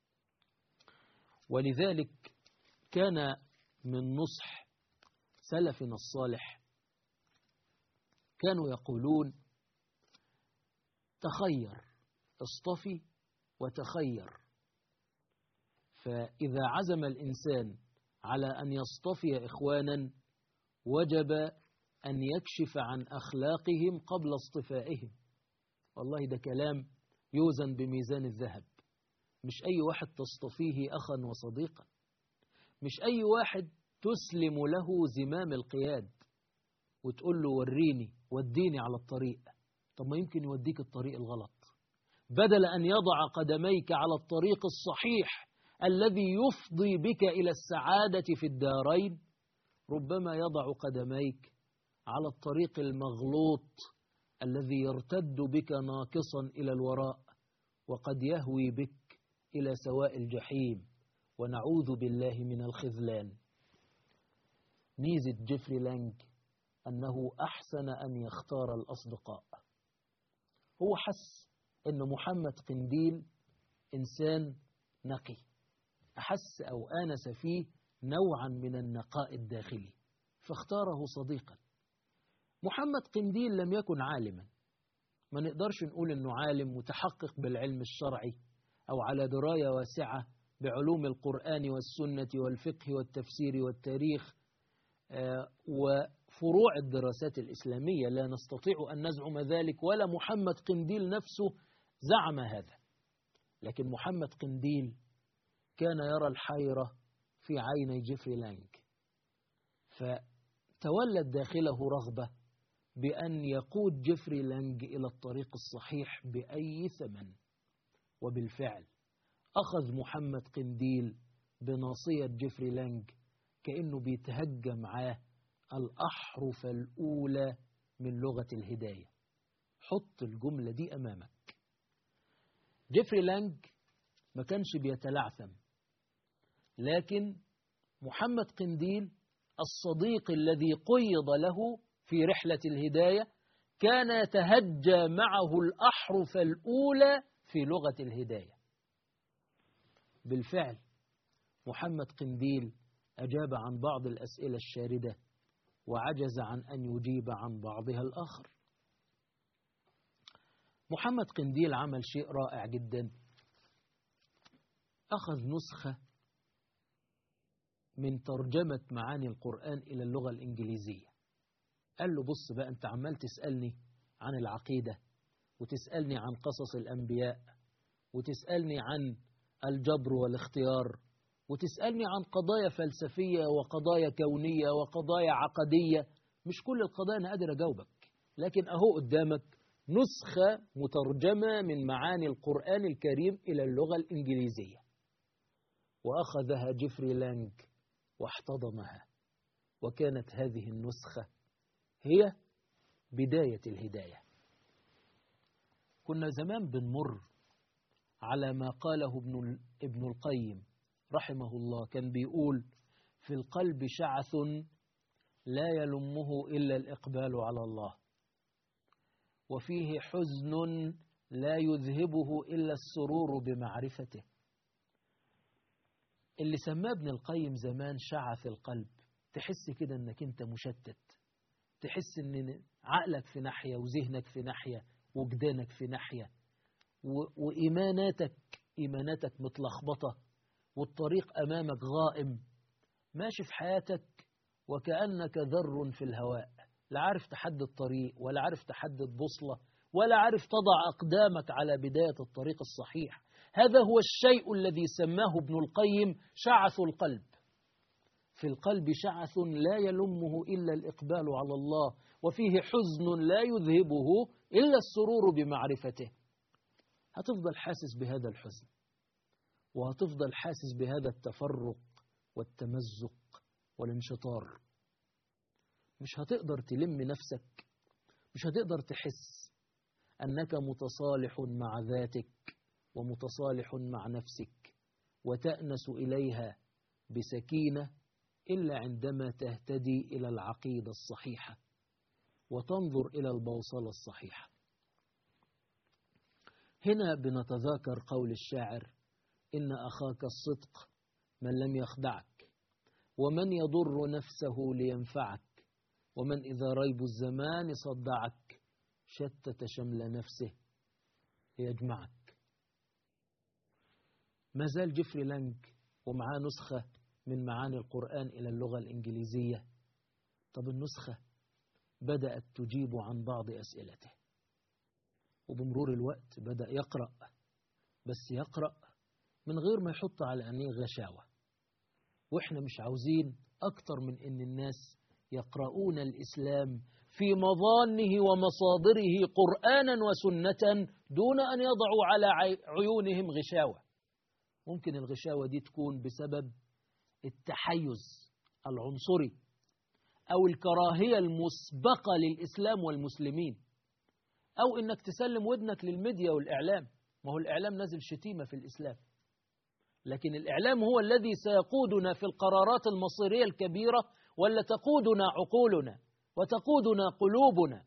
ولذلك كان من نصح سلفنا الصالح كانوا يقولون: تخير، اصطفي وتخير. فإذا عزم الإنسان على أن يصطفي إخوانا وجب أن يكشف عن أخلاقهم قبل اصطفائهم. والله ده كلام يوزن بميزان الذهب. مش أي واحد تصطفيه أخا وصديقا، مش أي واحد تسلم له زمام القياد وتقول له وريني وديني على الطريق. طب ما يمكن يوديك الطريق الغلط. بدل أن يضع قدميك على الطريق الصحيح الذي يفضي بك إلى السعادة في الدارين، ربما يضع قدميك على الطريق المغلوط الذي يرتد بك ناقصا إلى الوراء، وقد يهوي بك إلى سواء الجحيم، ونعوذ بالله من الخذلان. ميزة جيفري لانج أنه أحسن أن يختار الأصدقاء. هو حس أن محمد قنديل إنسان نقي، أحس أو آنس فيه نوعا من النقاء الداخلي فاختاره صديقا. محمد قنديل لم يكن عالما، ما نقدرش نقول أنه عالم متحقق بالعلم الشرعي أو على دراية واسعة بعلوم القرآن والسنة والفقه والتفسير والتاريخ آه وفروع الدراسات الإسلامية. لا نستطيع أن نزعم ذلك، ولا محمد قنديل نفسه زعم هذا. لكن محمد قنديل كان يرى الحيرة في عيني جيفري لانج، فتولد داخله رغبة بأن يقود جيفري لانج إلى الطريق الصحيح بأي ثمن. وبالفعل أخذ محمد قنديل بناصية جيفري لانج كأنه بيتهجى معاه الأحرف الأولى من لغة الهداية. حط الجملة دي أمامك. جيفري لانج ما كانش بيتلعثم، لكن محمد قنديل الصديق الذي قيض له في رحلة الهداية كان يتهجى معه الأحرف الأولى في لغة الهداية. بالفعل محمد قنديل أجاب عن بعض الأسئلة الشاردة وعجز عن أن يجيب عن بعضها الآخر. محمد قنديل عمل شيء رائع جدا، أخذ نسخة من ترجمة معاني القرآن إلى اللغة الإنجليزية. قال له بص بقى، أنت عمال تسألني عن العقيدة، وتسألني عن قصص الأنبياء، وتسألني عن الجبر والاختيار، وتسألني عن قضايا فلسفية وقضايا كونية وقضايا عقدية. مش كل القضايا أنا قادر أجاوبك، لكن أهو قدامك نسخة مترجمة من معاني القرآن الكريم إلى اللغة الإنجليزية. وأخذها جيفري لانج واحتضنها، وكانت هذه النسخة هي بداية الهداية. كنا زمان بنمر على ما قاله ابن ابن القيم رحمه الله، كان بيقول: في القلب شعث لا يلمه إلا الإقبال على الله، وفيه حزن لا يذهبه إلا السرور بمعرفته. اللي سماه ابن القيم زمان شعث القلب، تحس كده انك انت مشتت، تحس ان عقلك في ناحية وذهنك في ناحية وجدانك في ناحية، وإيماناتك إيماناتك متلخبطة، والطريق أمامك غائم، ماشي في حياتك وكأنك ذر في الهواء، لا عارف تحدد طريق ولا عارف تحدد بوصلة ولا عارف تضع أقدامك على بداية الطريق الصحيح. هذا هو الشيء الذي سماه ابن القيم شعث القلب. في القلب شعث لا يلمه إلا الإقبال على الله، وفيه حزن لا يذهبه إلا السرور بمعرفته. هتفضل حاسس بهذا الحزن، وهتفضل حاسس بهذا التفرق والتمزق والانشطار. مش هتقدر تلم نفسك، مش هتقدر تحس أنك متصالح مع ذاتك ومتصالح مع نفسك وتأنس إليها بسكينة إلا عندما تهتدي إلى العقيدة الصحيحة وتنظر إلى البوصلة الصحيحة. هنا بنتذاكر قول الشاعر: إن أخاك الصدق من لم يخدعك، ومن يضر نفسه لينفعك، ومن إذا ريب الزمان صدعك شتت شمل نفسه ليجمعك. ما زال جيفري لانج ومعاه نسخة من معاني القرآن إلى اللغة الإنجليزية. طب النسخة بدأت تجيب عن بعض أسئلته، وبمرور الوقت بدأ يقرأ، بس يقرأ من غير ما يحط على عينيه غشاوة. وإحنا مش عاوزين أكتر من إن الناس يقرؤون الإسلام في مظانه ومصادره قرآنا وسنة دون أن يضعوا على عيونهم غشاوة. ممكن الغشاوة دي تكون بسبب التحيز العنصري أو الكراهية المسبقة للإسلام والمسلمين، أو إنك تسلم ودنك للميديا والإعلام. ما هو الإعلام نزل شتيمة في الإسلام، لكن الإعلام هو الذي سيقودنا في القرارات المصيرية الكبيرة، ولا تقودنا عقولنا وتقودنا قلوبنا.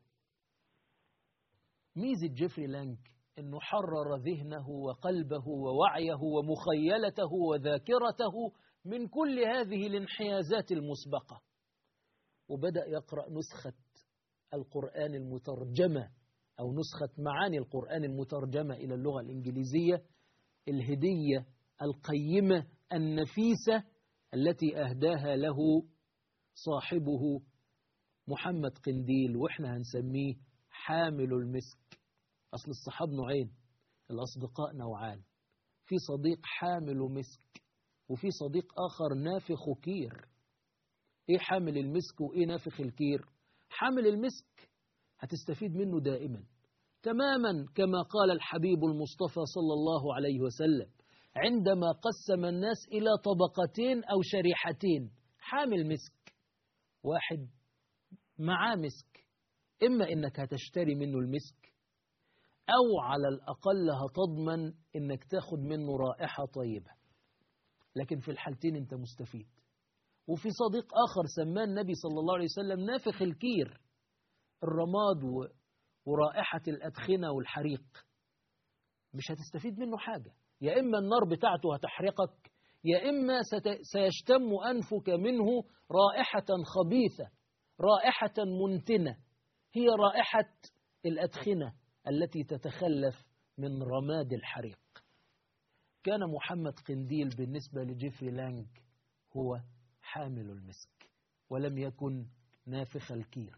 ميزة جيفري لانج إنه حرر ذهنه وقلبه ووعيه ومخيلته وذاكرته من كل هذه الانحيازات المسبقة، وبدأ يقرأ نسخة القرآن المترجمة أو نسخة معاني القرآن المترجمة إلى اللغة الإنجليزية، الهدية القيمة النفيسة التي أهداها له صاحبه محمد قنديل، وإحنا هنسميه حامل المسك. أصل الصحاب نوعين، الأصدقاء نوعان، في صديق حامل مسك وفي صديق آخر نافخ كير. إيه حامل المسك وإيه نافخ الكير؟ حامل المسك هتستفيد منه دائما، تماما كما قال الحبيب المصطفى صلى الله عليه وسلم عندما قسم الناس إلى طبقتين أو شريحتين. حامل مسك واحد معاه مسك، إما إنك هتشتري منه المسك، أو على الأقل هتضمن إنك تاخد منه رائحة طيبة، لكن في الحالتين أنت مستفيد. وفي صديق آخر سماه النبي صلى الله عليه وسلم نافخ الكير، الرماد ورائحة الأدخنة والحريق، مش هتستفيد منه حاجة. يا إما النار بتاعته هتحرقك، يا إما سيشتم أنفك منه رائحة خبيثة، رائحة منتنة، هي رائحة الأدخنة التي تتخلف من رماد الحريق. كان محمد قنديل بالنسبة لجيفري لانج هو حامل المسك ولم يكن نافخ الكير.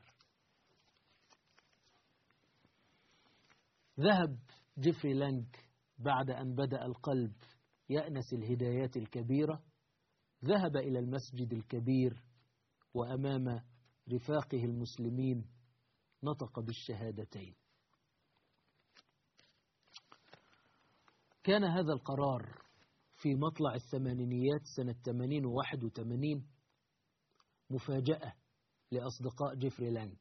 ذهب جيفري لانج بعد أن بدأ القلب يأنس الهدايات الكبيرة، ذهب إلى المسجد الكبير وأمام رفاقه المسلمين نطق بالشهادتين. كان هذا القرار في مطلع الثمانينيات سنة ثمانين وواحد وثمانين مفاجأة لأصدقاء جيفري لانج،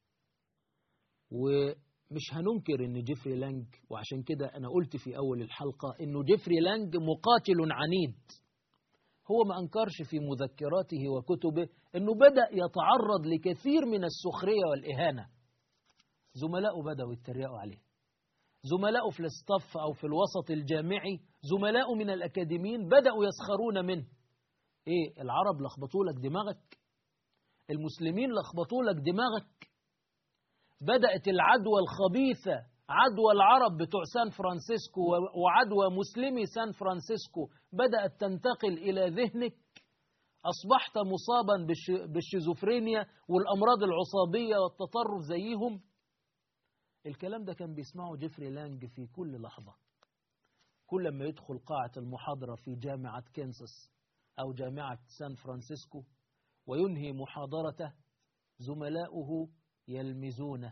ومش هننكر أن جيفري لانج، وعشان كده أنا قلت في أول الحلقة أنه جيفري لانج مقاتل عنيد. هو ما أنكرش في مذكراته وكتبه أنه بدأ يتعرض لكثير من السخرية والإهانة. زملائه بدأوا يتريقوا عليه، زملائه في الاستاف أو في الوسط الجامعي، زملائه من الأكاديميين بدأوا يسخرون منه. إيه، العرب لخبطوا لك دماغك؟ المسلمين لخبطوا لك دماغك؟ بدأت العدوى الخبيثة، عدوى العرب بتوع سان فرانسيسكو وعدوى مسلمي سان فرانسيسكو بدأت تنتقل إلى ذهنك، أصبحت مصابا بالشيزوفرينيا والأمراض العصابية والتطرف زيهم. الكلام ده كان بيسمعه جيفري لانج في كل لحظة. كل ما يدخل قاعة المحاضرة في جامعة كنساس أو جامعة سان فرانسيسكو وينهي محاضرته، زملاؤه يلمزونه،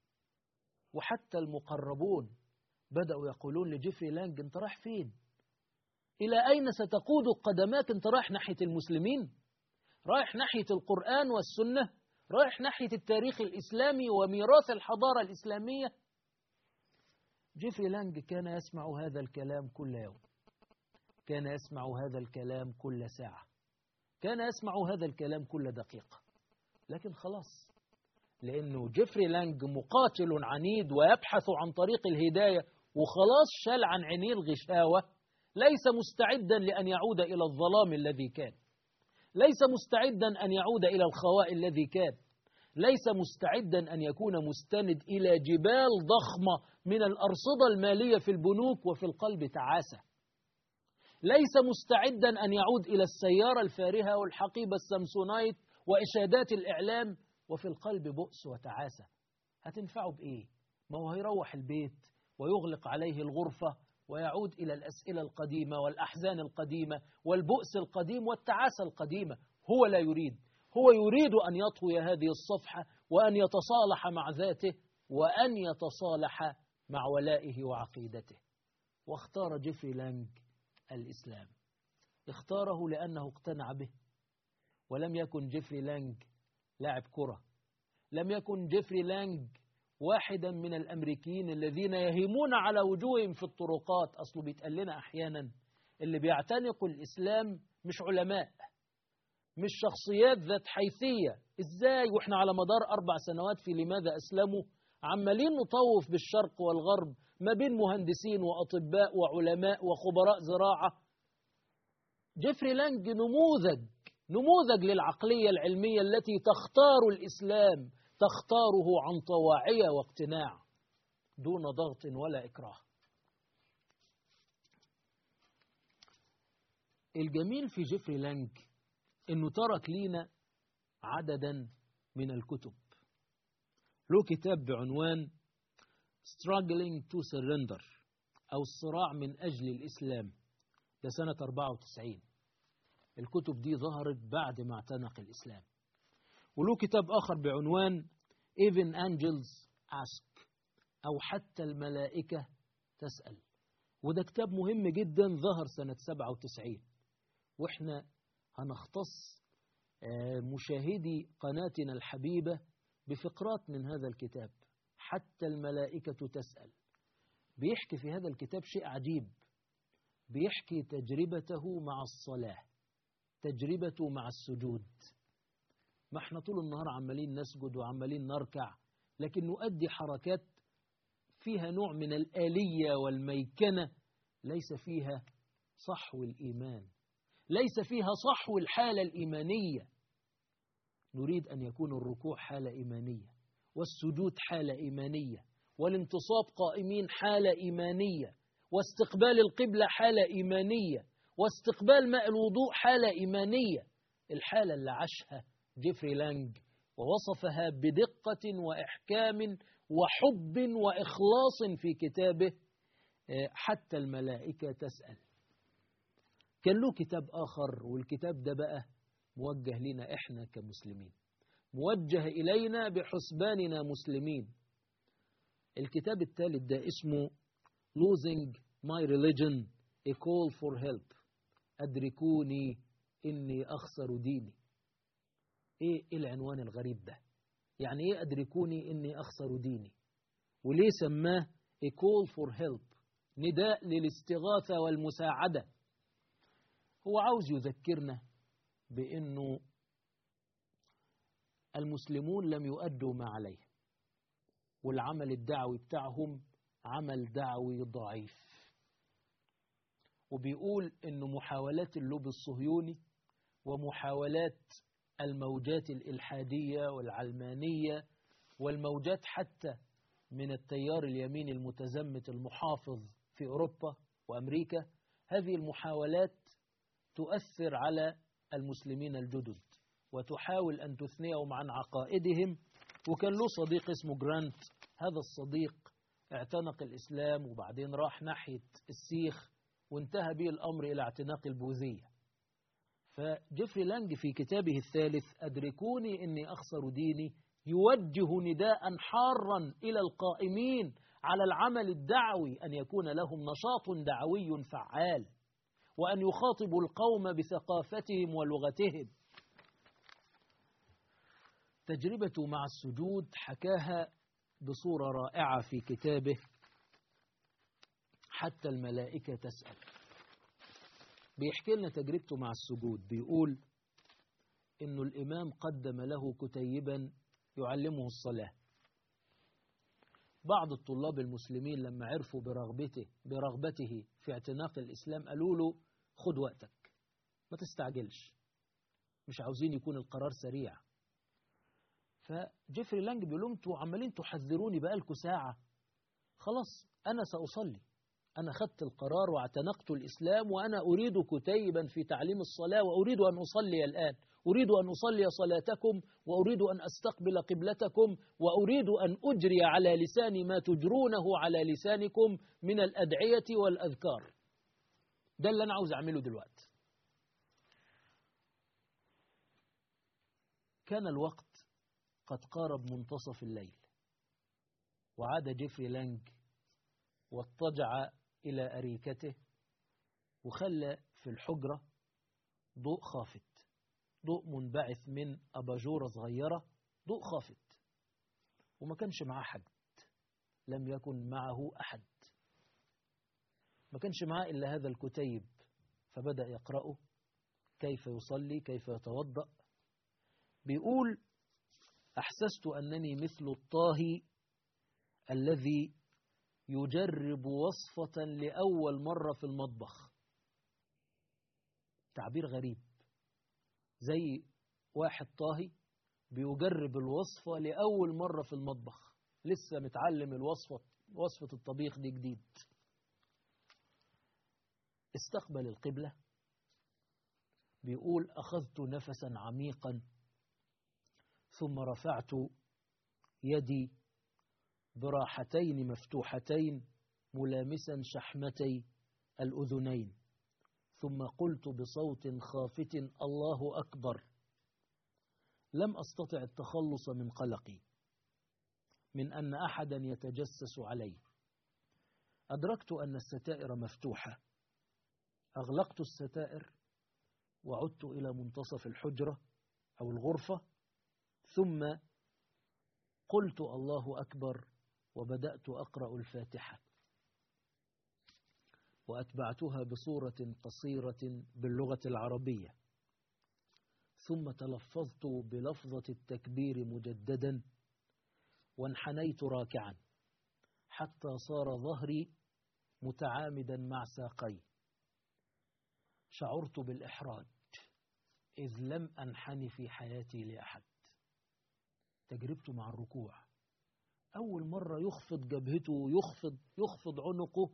وحتى المقربون بدأوا يقولون لجيفري لانج: أنت رايح فين؟ إلى أين ستقود قدماك؟ أنت رايح ناحية المسلمين؟ رايح ناحية القرآن والسنة؟ رايح ناحية التاريخ الإسلامي وميراث الحضارة الإسلامية؟ جيفري لانج كان يسمع هذا الكلام كل يوم، كان يسمع هذا الكلام كل ساعة، كان يسمع هذا الكلام كل دقيقة. لكن خلاص، لأنه جيفري لانج مقاتل عنيد ويبحث عن طريق الهداية، وخلاص شال عن عينيه الغشاوة، ليس مستعدا لأن يعود إلى الظلام الذي كان، ليس مستعدا أن يعود إلى الخواء الذي كان، ليس مستعدا أن يكون مستند إلى جبال ضخمة من الأرصدة المالية في البنوك وفي القلب تعاسة، ليس مستعدا أن يعود إلى السيارة الفارهة والحقيبة السامسونايت وإشادات الإعلام وفي القلب بؤس وتعاسة. هتنفعه بإيه؟ ما هو هيروح البيت ويغلق عليه الغرفة ويعود إلى الأسئلة القديمة والأحزان القديمة والبؤس القديم والتعاسة القديمة. هو لا يريد، هو يريد أن يطوي هذه الصفحة وأن يتصالح مع ذاته وأن يتصالح مع ولائه وعقيدته. واختار جيفري لانج الإسلام، اختاره لأنه اقتنع به. ولم يكن جيفري لانج لاعب كرة، لم يكن جيفري لانج واحدا من الأمريكيين الذين يهيمون على وجوههم في الطرقات. أصله بيتقال لنا أحيانا اللي بيعتنقوا الإسلام مش علماء، مش شخصيات ذات حيثية. إزاي وإحنا على مدار أربع سنوات في لماذا أسلموا عمالين نطوف بالشرق والغرب ما بين مهندسين وأطباء وعلماء وخبراء زراعة. جيفري لانج نموذج نموذج للعقلية العلمية التي تختار الإسلام، تختاره عن طواعية واقتناع دون ضغط ولا إكراه. الجميل في جيفري لانج إنه ترك لينا عددا من الكتب. له كتاب بعنوان Struggling to Surrender أو الصراع من أجل الإسلام، ده سنة أربعة وتسعين. الكتب دي ظهرت بعد ما اعتنق الإسلام. وله كتاب آخر بعنوان Even Angels Ask أو حتى الملائكة تسأل، وده كتاب مهم جدا ظهر سنة سبعة وتسعين. وإحنا هنختص مشاهدي قناتنا الحبيبة بفقرات من هذا الكتاب. حتى الملائكة تسأل بيحكي في هذا الكتاب شيء عجيب، بيحكي تجربته مع الصلاة، تجربته مع السجود. ما احنا طول النهار عمالين نسجد وعمالين نركع، لكن نؤدي حركات فيها نوع من الآلية والميكنة، ليس فيها صحو الإيمان، ليس فيها صحو الحالة الإيمانية. نريد أن يكون الركوع حالة إيمانية، والسجود حالة إيمانية، والانتصاب قائمين حالة إيمانية، واستقبال القبلة حالة إيمانية، واستقبال ماء الوضوء حالة إيمانية. الحالة اللي عاشها جيفري لانج ووصفها بدقة وإحكام وحب وإخلاص في كتابه حتى الملائكة تسأل. كان له كتاب آخر، والكتاب ده بقى موجه لنا إحنا كمسلمين، موجه إلينا بحسباننا مسلمين. الكتاب الثالث ده اسمه Losing My Religion A Call for Help، أدركوني إني أخسر ديني. إيه العنوان الغريب ده؟ يعني إيه أدركوني إني أخسر ديني؟ وليه سماه A Call for Help، نداء للاستغاثة والمساعدة؟ هو عاوز يذكرنا بأنه المسلمون لم يؤدوا ما عليهم، والعمل الدعوي بتاعهم عمل دعوي ضعيف. وبيقول أنه محاولات اللوب الصهيوني ومحاولات الموجات الإلحادية والعلمانية والموجات حتى من التيار اليمين المتزمت المحافظ في أوروبا وأمريكا، هذه المحاولات تؤثر على المسلمين الجدد وتحاول أن تثنيهم عن عقائدهم. وكان له صديق اسمه جرانت، هذا الصديق اعتنق الإسلام وبعدين راح ناحية السيخ وانتهى به الأمر إلى اعتناق البوذية. فجيفري لانج في كتابه الثالث أدركوني إني أخسر ديني يوجه نداء حارا إلى القائمين على العمل الدعوي أن يكون لهم نشاط دعوي فعال، وأن يخاطبوا القوم بثقافتهم ولغتهم. تجربته مع السجود حكاها بصورة رائعة في كتابه حتى الملائكة تسأل. بيحكي لنا تجربته مع السجود، بيقول إنه الإمام قدم له كتيبا يعلمه الصلاة. بعض الطلاب المسلمين لما عرفوا برغبته برغبته في اعتناق الإسلام قالوا له خد وقتك، ما تستعجلش، مش عاوزين يكون القرار سريع. فجيفري لانج بيقول لهم انتوا عمالين تحذروني بقالكوا ساعة، خلاص أنا سأصلي، أنا خدت القرار واعتنقت الإسلام وأنا أريد كتيبا في تعليم الصلاة وأريد أن أصلي الآن، أريد أن أصلي صلاتكم وأريد أن أستقبل قبلتكم وأريد أن أجري على لساني ما تجرونه على لسانكم من الأدعية والأذكار. ده اللي أنا عاوز أعمله دلوقتي. كان الوقت قد قارب منتصف الليل، وعاد جيفري لانج واضطجع إلى أريكته وخلى في الحجرة ضوء خافت، ضوء منبعث من أباجورة صغيرة، ضوء خافت، وما كانش معاه حد، لم يكن معه أحد، ما كانش معاه إلا هذا الكتيب. فبدأ يقرأه كيف يصلي، كيف يتوضأ. بيقول أحسست أنني مثل الطاهي الذي يجرب وصفة لأول مرة في المطبخ. تعبير غريب، زي واحد طاهي بيجرب الوصفة لأول مرة في المطبخ، لسه متعلم الوصفة، وصفة الطبيخ دي جديد. استقبل القبلة. بيقول أخذت نفسا عميقا ثم رفعت يدي براحتين مفتوحتين ملامسا شحمتي الأذنين، ثم قلت بصوت خافت الله أكبر. لم أستطع التخلص من قلقي من أن أحدا يتجسس علي. أدركت أن الستائر مفتوحة، أغلقت الستائر وعدت إلى منتصف الحجرة أو الغرفة، ثم قلت الله أكبر وبدأت أقرأ الفاتحة، وأتبعتها بصورة قصيرة باللغة العربية، ثم تلفظت بلفظة التكبير مجددا، وانحنيت راكعا حتى صار ظهري متعامدا مع ساقي. شعرت بالإحراج إذ لم أنحني في حياتي لأحد. تجربته مع الركوع، أول مرة يخفض جبهته ويخفض يخفض عنقه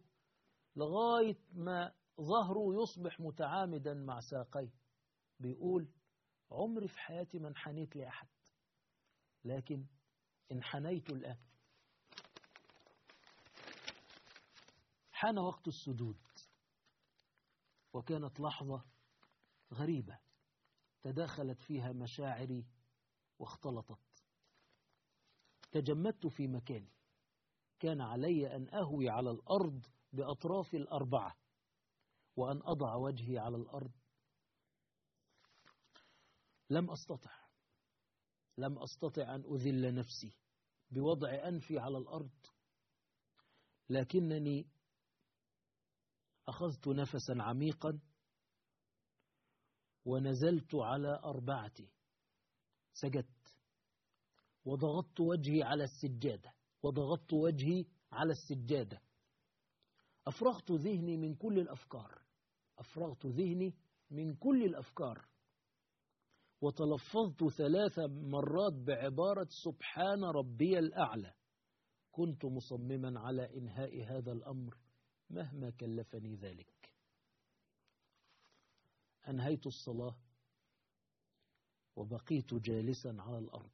لغاية ما ظهره يصبح متعامدا مع ساقيه. بيقول عمري في حياتي ما انحنيت لأحد، لكن انحنيت الآن. حان وقت السجود، وكانت لحظة غريبة تداخلت فيها مشاعري واختلطت. تجمدت في مكاني، كان علي أن أهوي على الأرض بأطرافي الأربعة وأن أضع وجهي على الأرض. لم أستطع لم أستطع أن أذل نفسي بوضع أنفي على الأرض، لكنني أخذت نفسا عميقا ونزلت على أربعتي، سجدت وضغطت وجهي على السجادة وضغطت وجهي على السجادة. أفرغت ذهني من كل الأفكار أفرغت ذهني من كل الأفكار وتلفظت ثلاث مرات بعبارة سبحان ربي الأعلى. كنت مصمما على إنهاء هذا الأمر مهما كلفني ذلك. أنهيت الصلاة وبقيت جالسا على الأرض.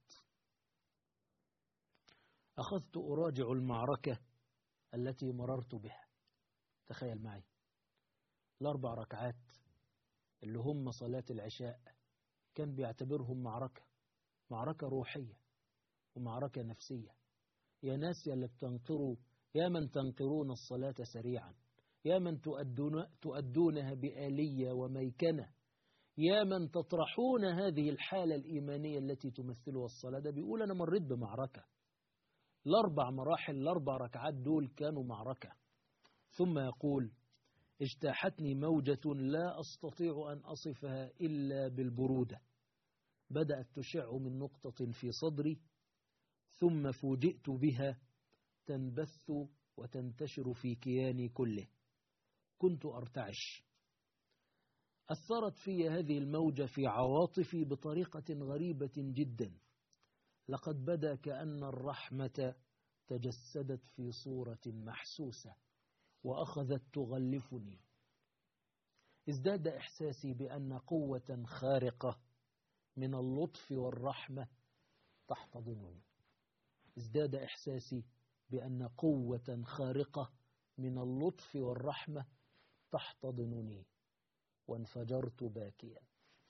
أخذت أراجع المعركة التي مررت بها. تخيل معي الأربع ركعات اللي هم صلاة العشاء كان بيعتبرهم معركة معركة روحية ومعركة نفسية. يا ناس يا اللي بتنقروا، يا من تنقرون الصلاة سريعا، يا من تؤدون تؤدونها بآلية وميكنة، يا من تطرحون هذه الحالة الإيمانية التي تمثلها الصلاة. ده بيقول أنا مريت بمعركة. الأربع مراحل الأربع ركعات دول كانوا معركة. ثم يقول اجتاحتني موجة لا أستطيع أن أصفها إلا بالبرودة، بدأت تشع من نقطة في صدري ثم فوجئت بها تنبث وتنتشر في كياني كله. كنت أرتعش. أثرت في هذه الموجة في عواطفي بطريقة غريبة جدا. لقد بدا كأن الرحمة تجسدت في صورة محسوسة وأخذت تغلفني. ازداد إحساسي بأن قوة خارقة من اللطف والرحمة تحتضنني. ازداد إحساسي بأن قوة خارقة من اللطف والرحمة تحتضنني، وانفجرت باكيا.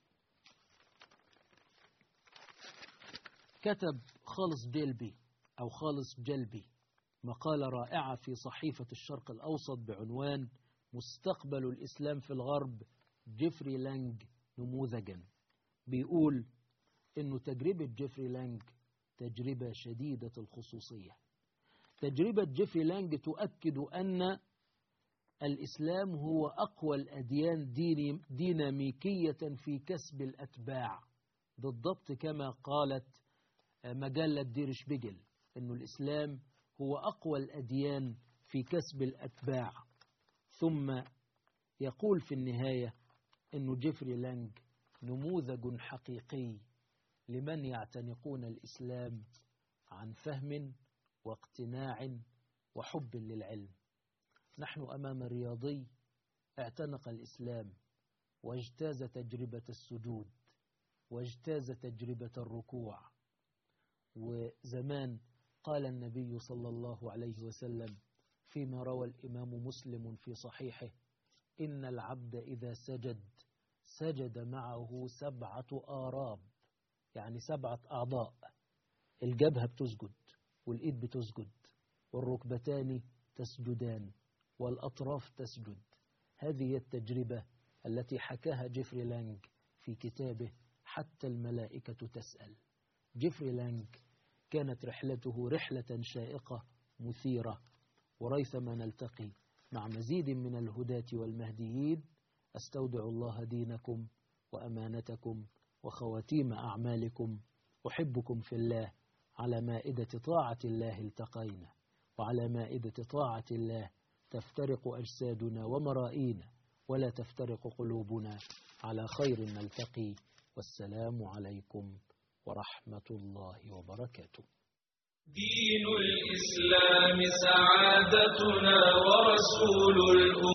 كتب خالص جلبي أو خالص جلبي مقالة رائعة في صحيفة الشرق الأوسط بعنوان مستقبل الإسلام في الغرب، جيفري لانج نموذجا. بيقول إنه تجربة جيفري لانج تجربة شديدة الخصوصية. تجربة جيفري لانج تؤكد أن الإسلام هو أقوى الأديان ديني ديناميكية في كسب الأتباع، بالضبط كما قالت مجلة دير شبيجل أن الإسلام هو أقوى الأديان في كسب الأتباع. ثم يقول في النهاية أن جيفري لانج نموذج حقيقي لمن يعتنقون الإسلام عن فهم واقتناع وحب للعلم. نحن أمام رياضي اعتنق الإسلام واجتاز تجربة السجود واجتاز تجربة الركوع. وزمان قال النبي صلى الله عليه وسلم فيما روى الإمام مسلم في صحيحه إن العبد إذا سجد سجد معه سبعة آراب، يعني سبعة أعضاء. الجبهة بتسجد والإيد بتسجد والركبتان تسجدان والأطراف تسجد. هذه التجربة التي حكاها جيفري لانج في كتابه حتى الملائكة تسأل. جيفري لانج كانت رحلته رحلة شائقة مثيرة، وريثما نلتقي مع مزيد من الهداة والمهديين. أستودع الله دينكم وأمانتكم وخواتيم أعمالكم. أحبكم في الله. على مائدة طاعة الله التقينا، وعلى مائدة طاعة الله تفترق أجسادنا ومرائينا، ولا تفترق قلوبنا. على خير نلتقي، والسلام عليكم ورحمة الله وبركاته. دين الإسلام سعادتنا ورسول الأمة.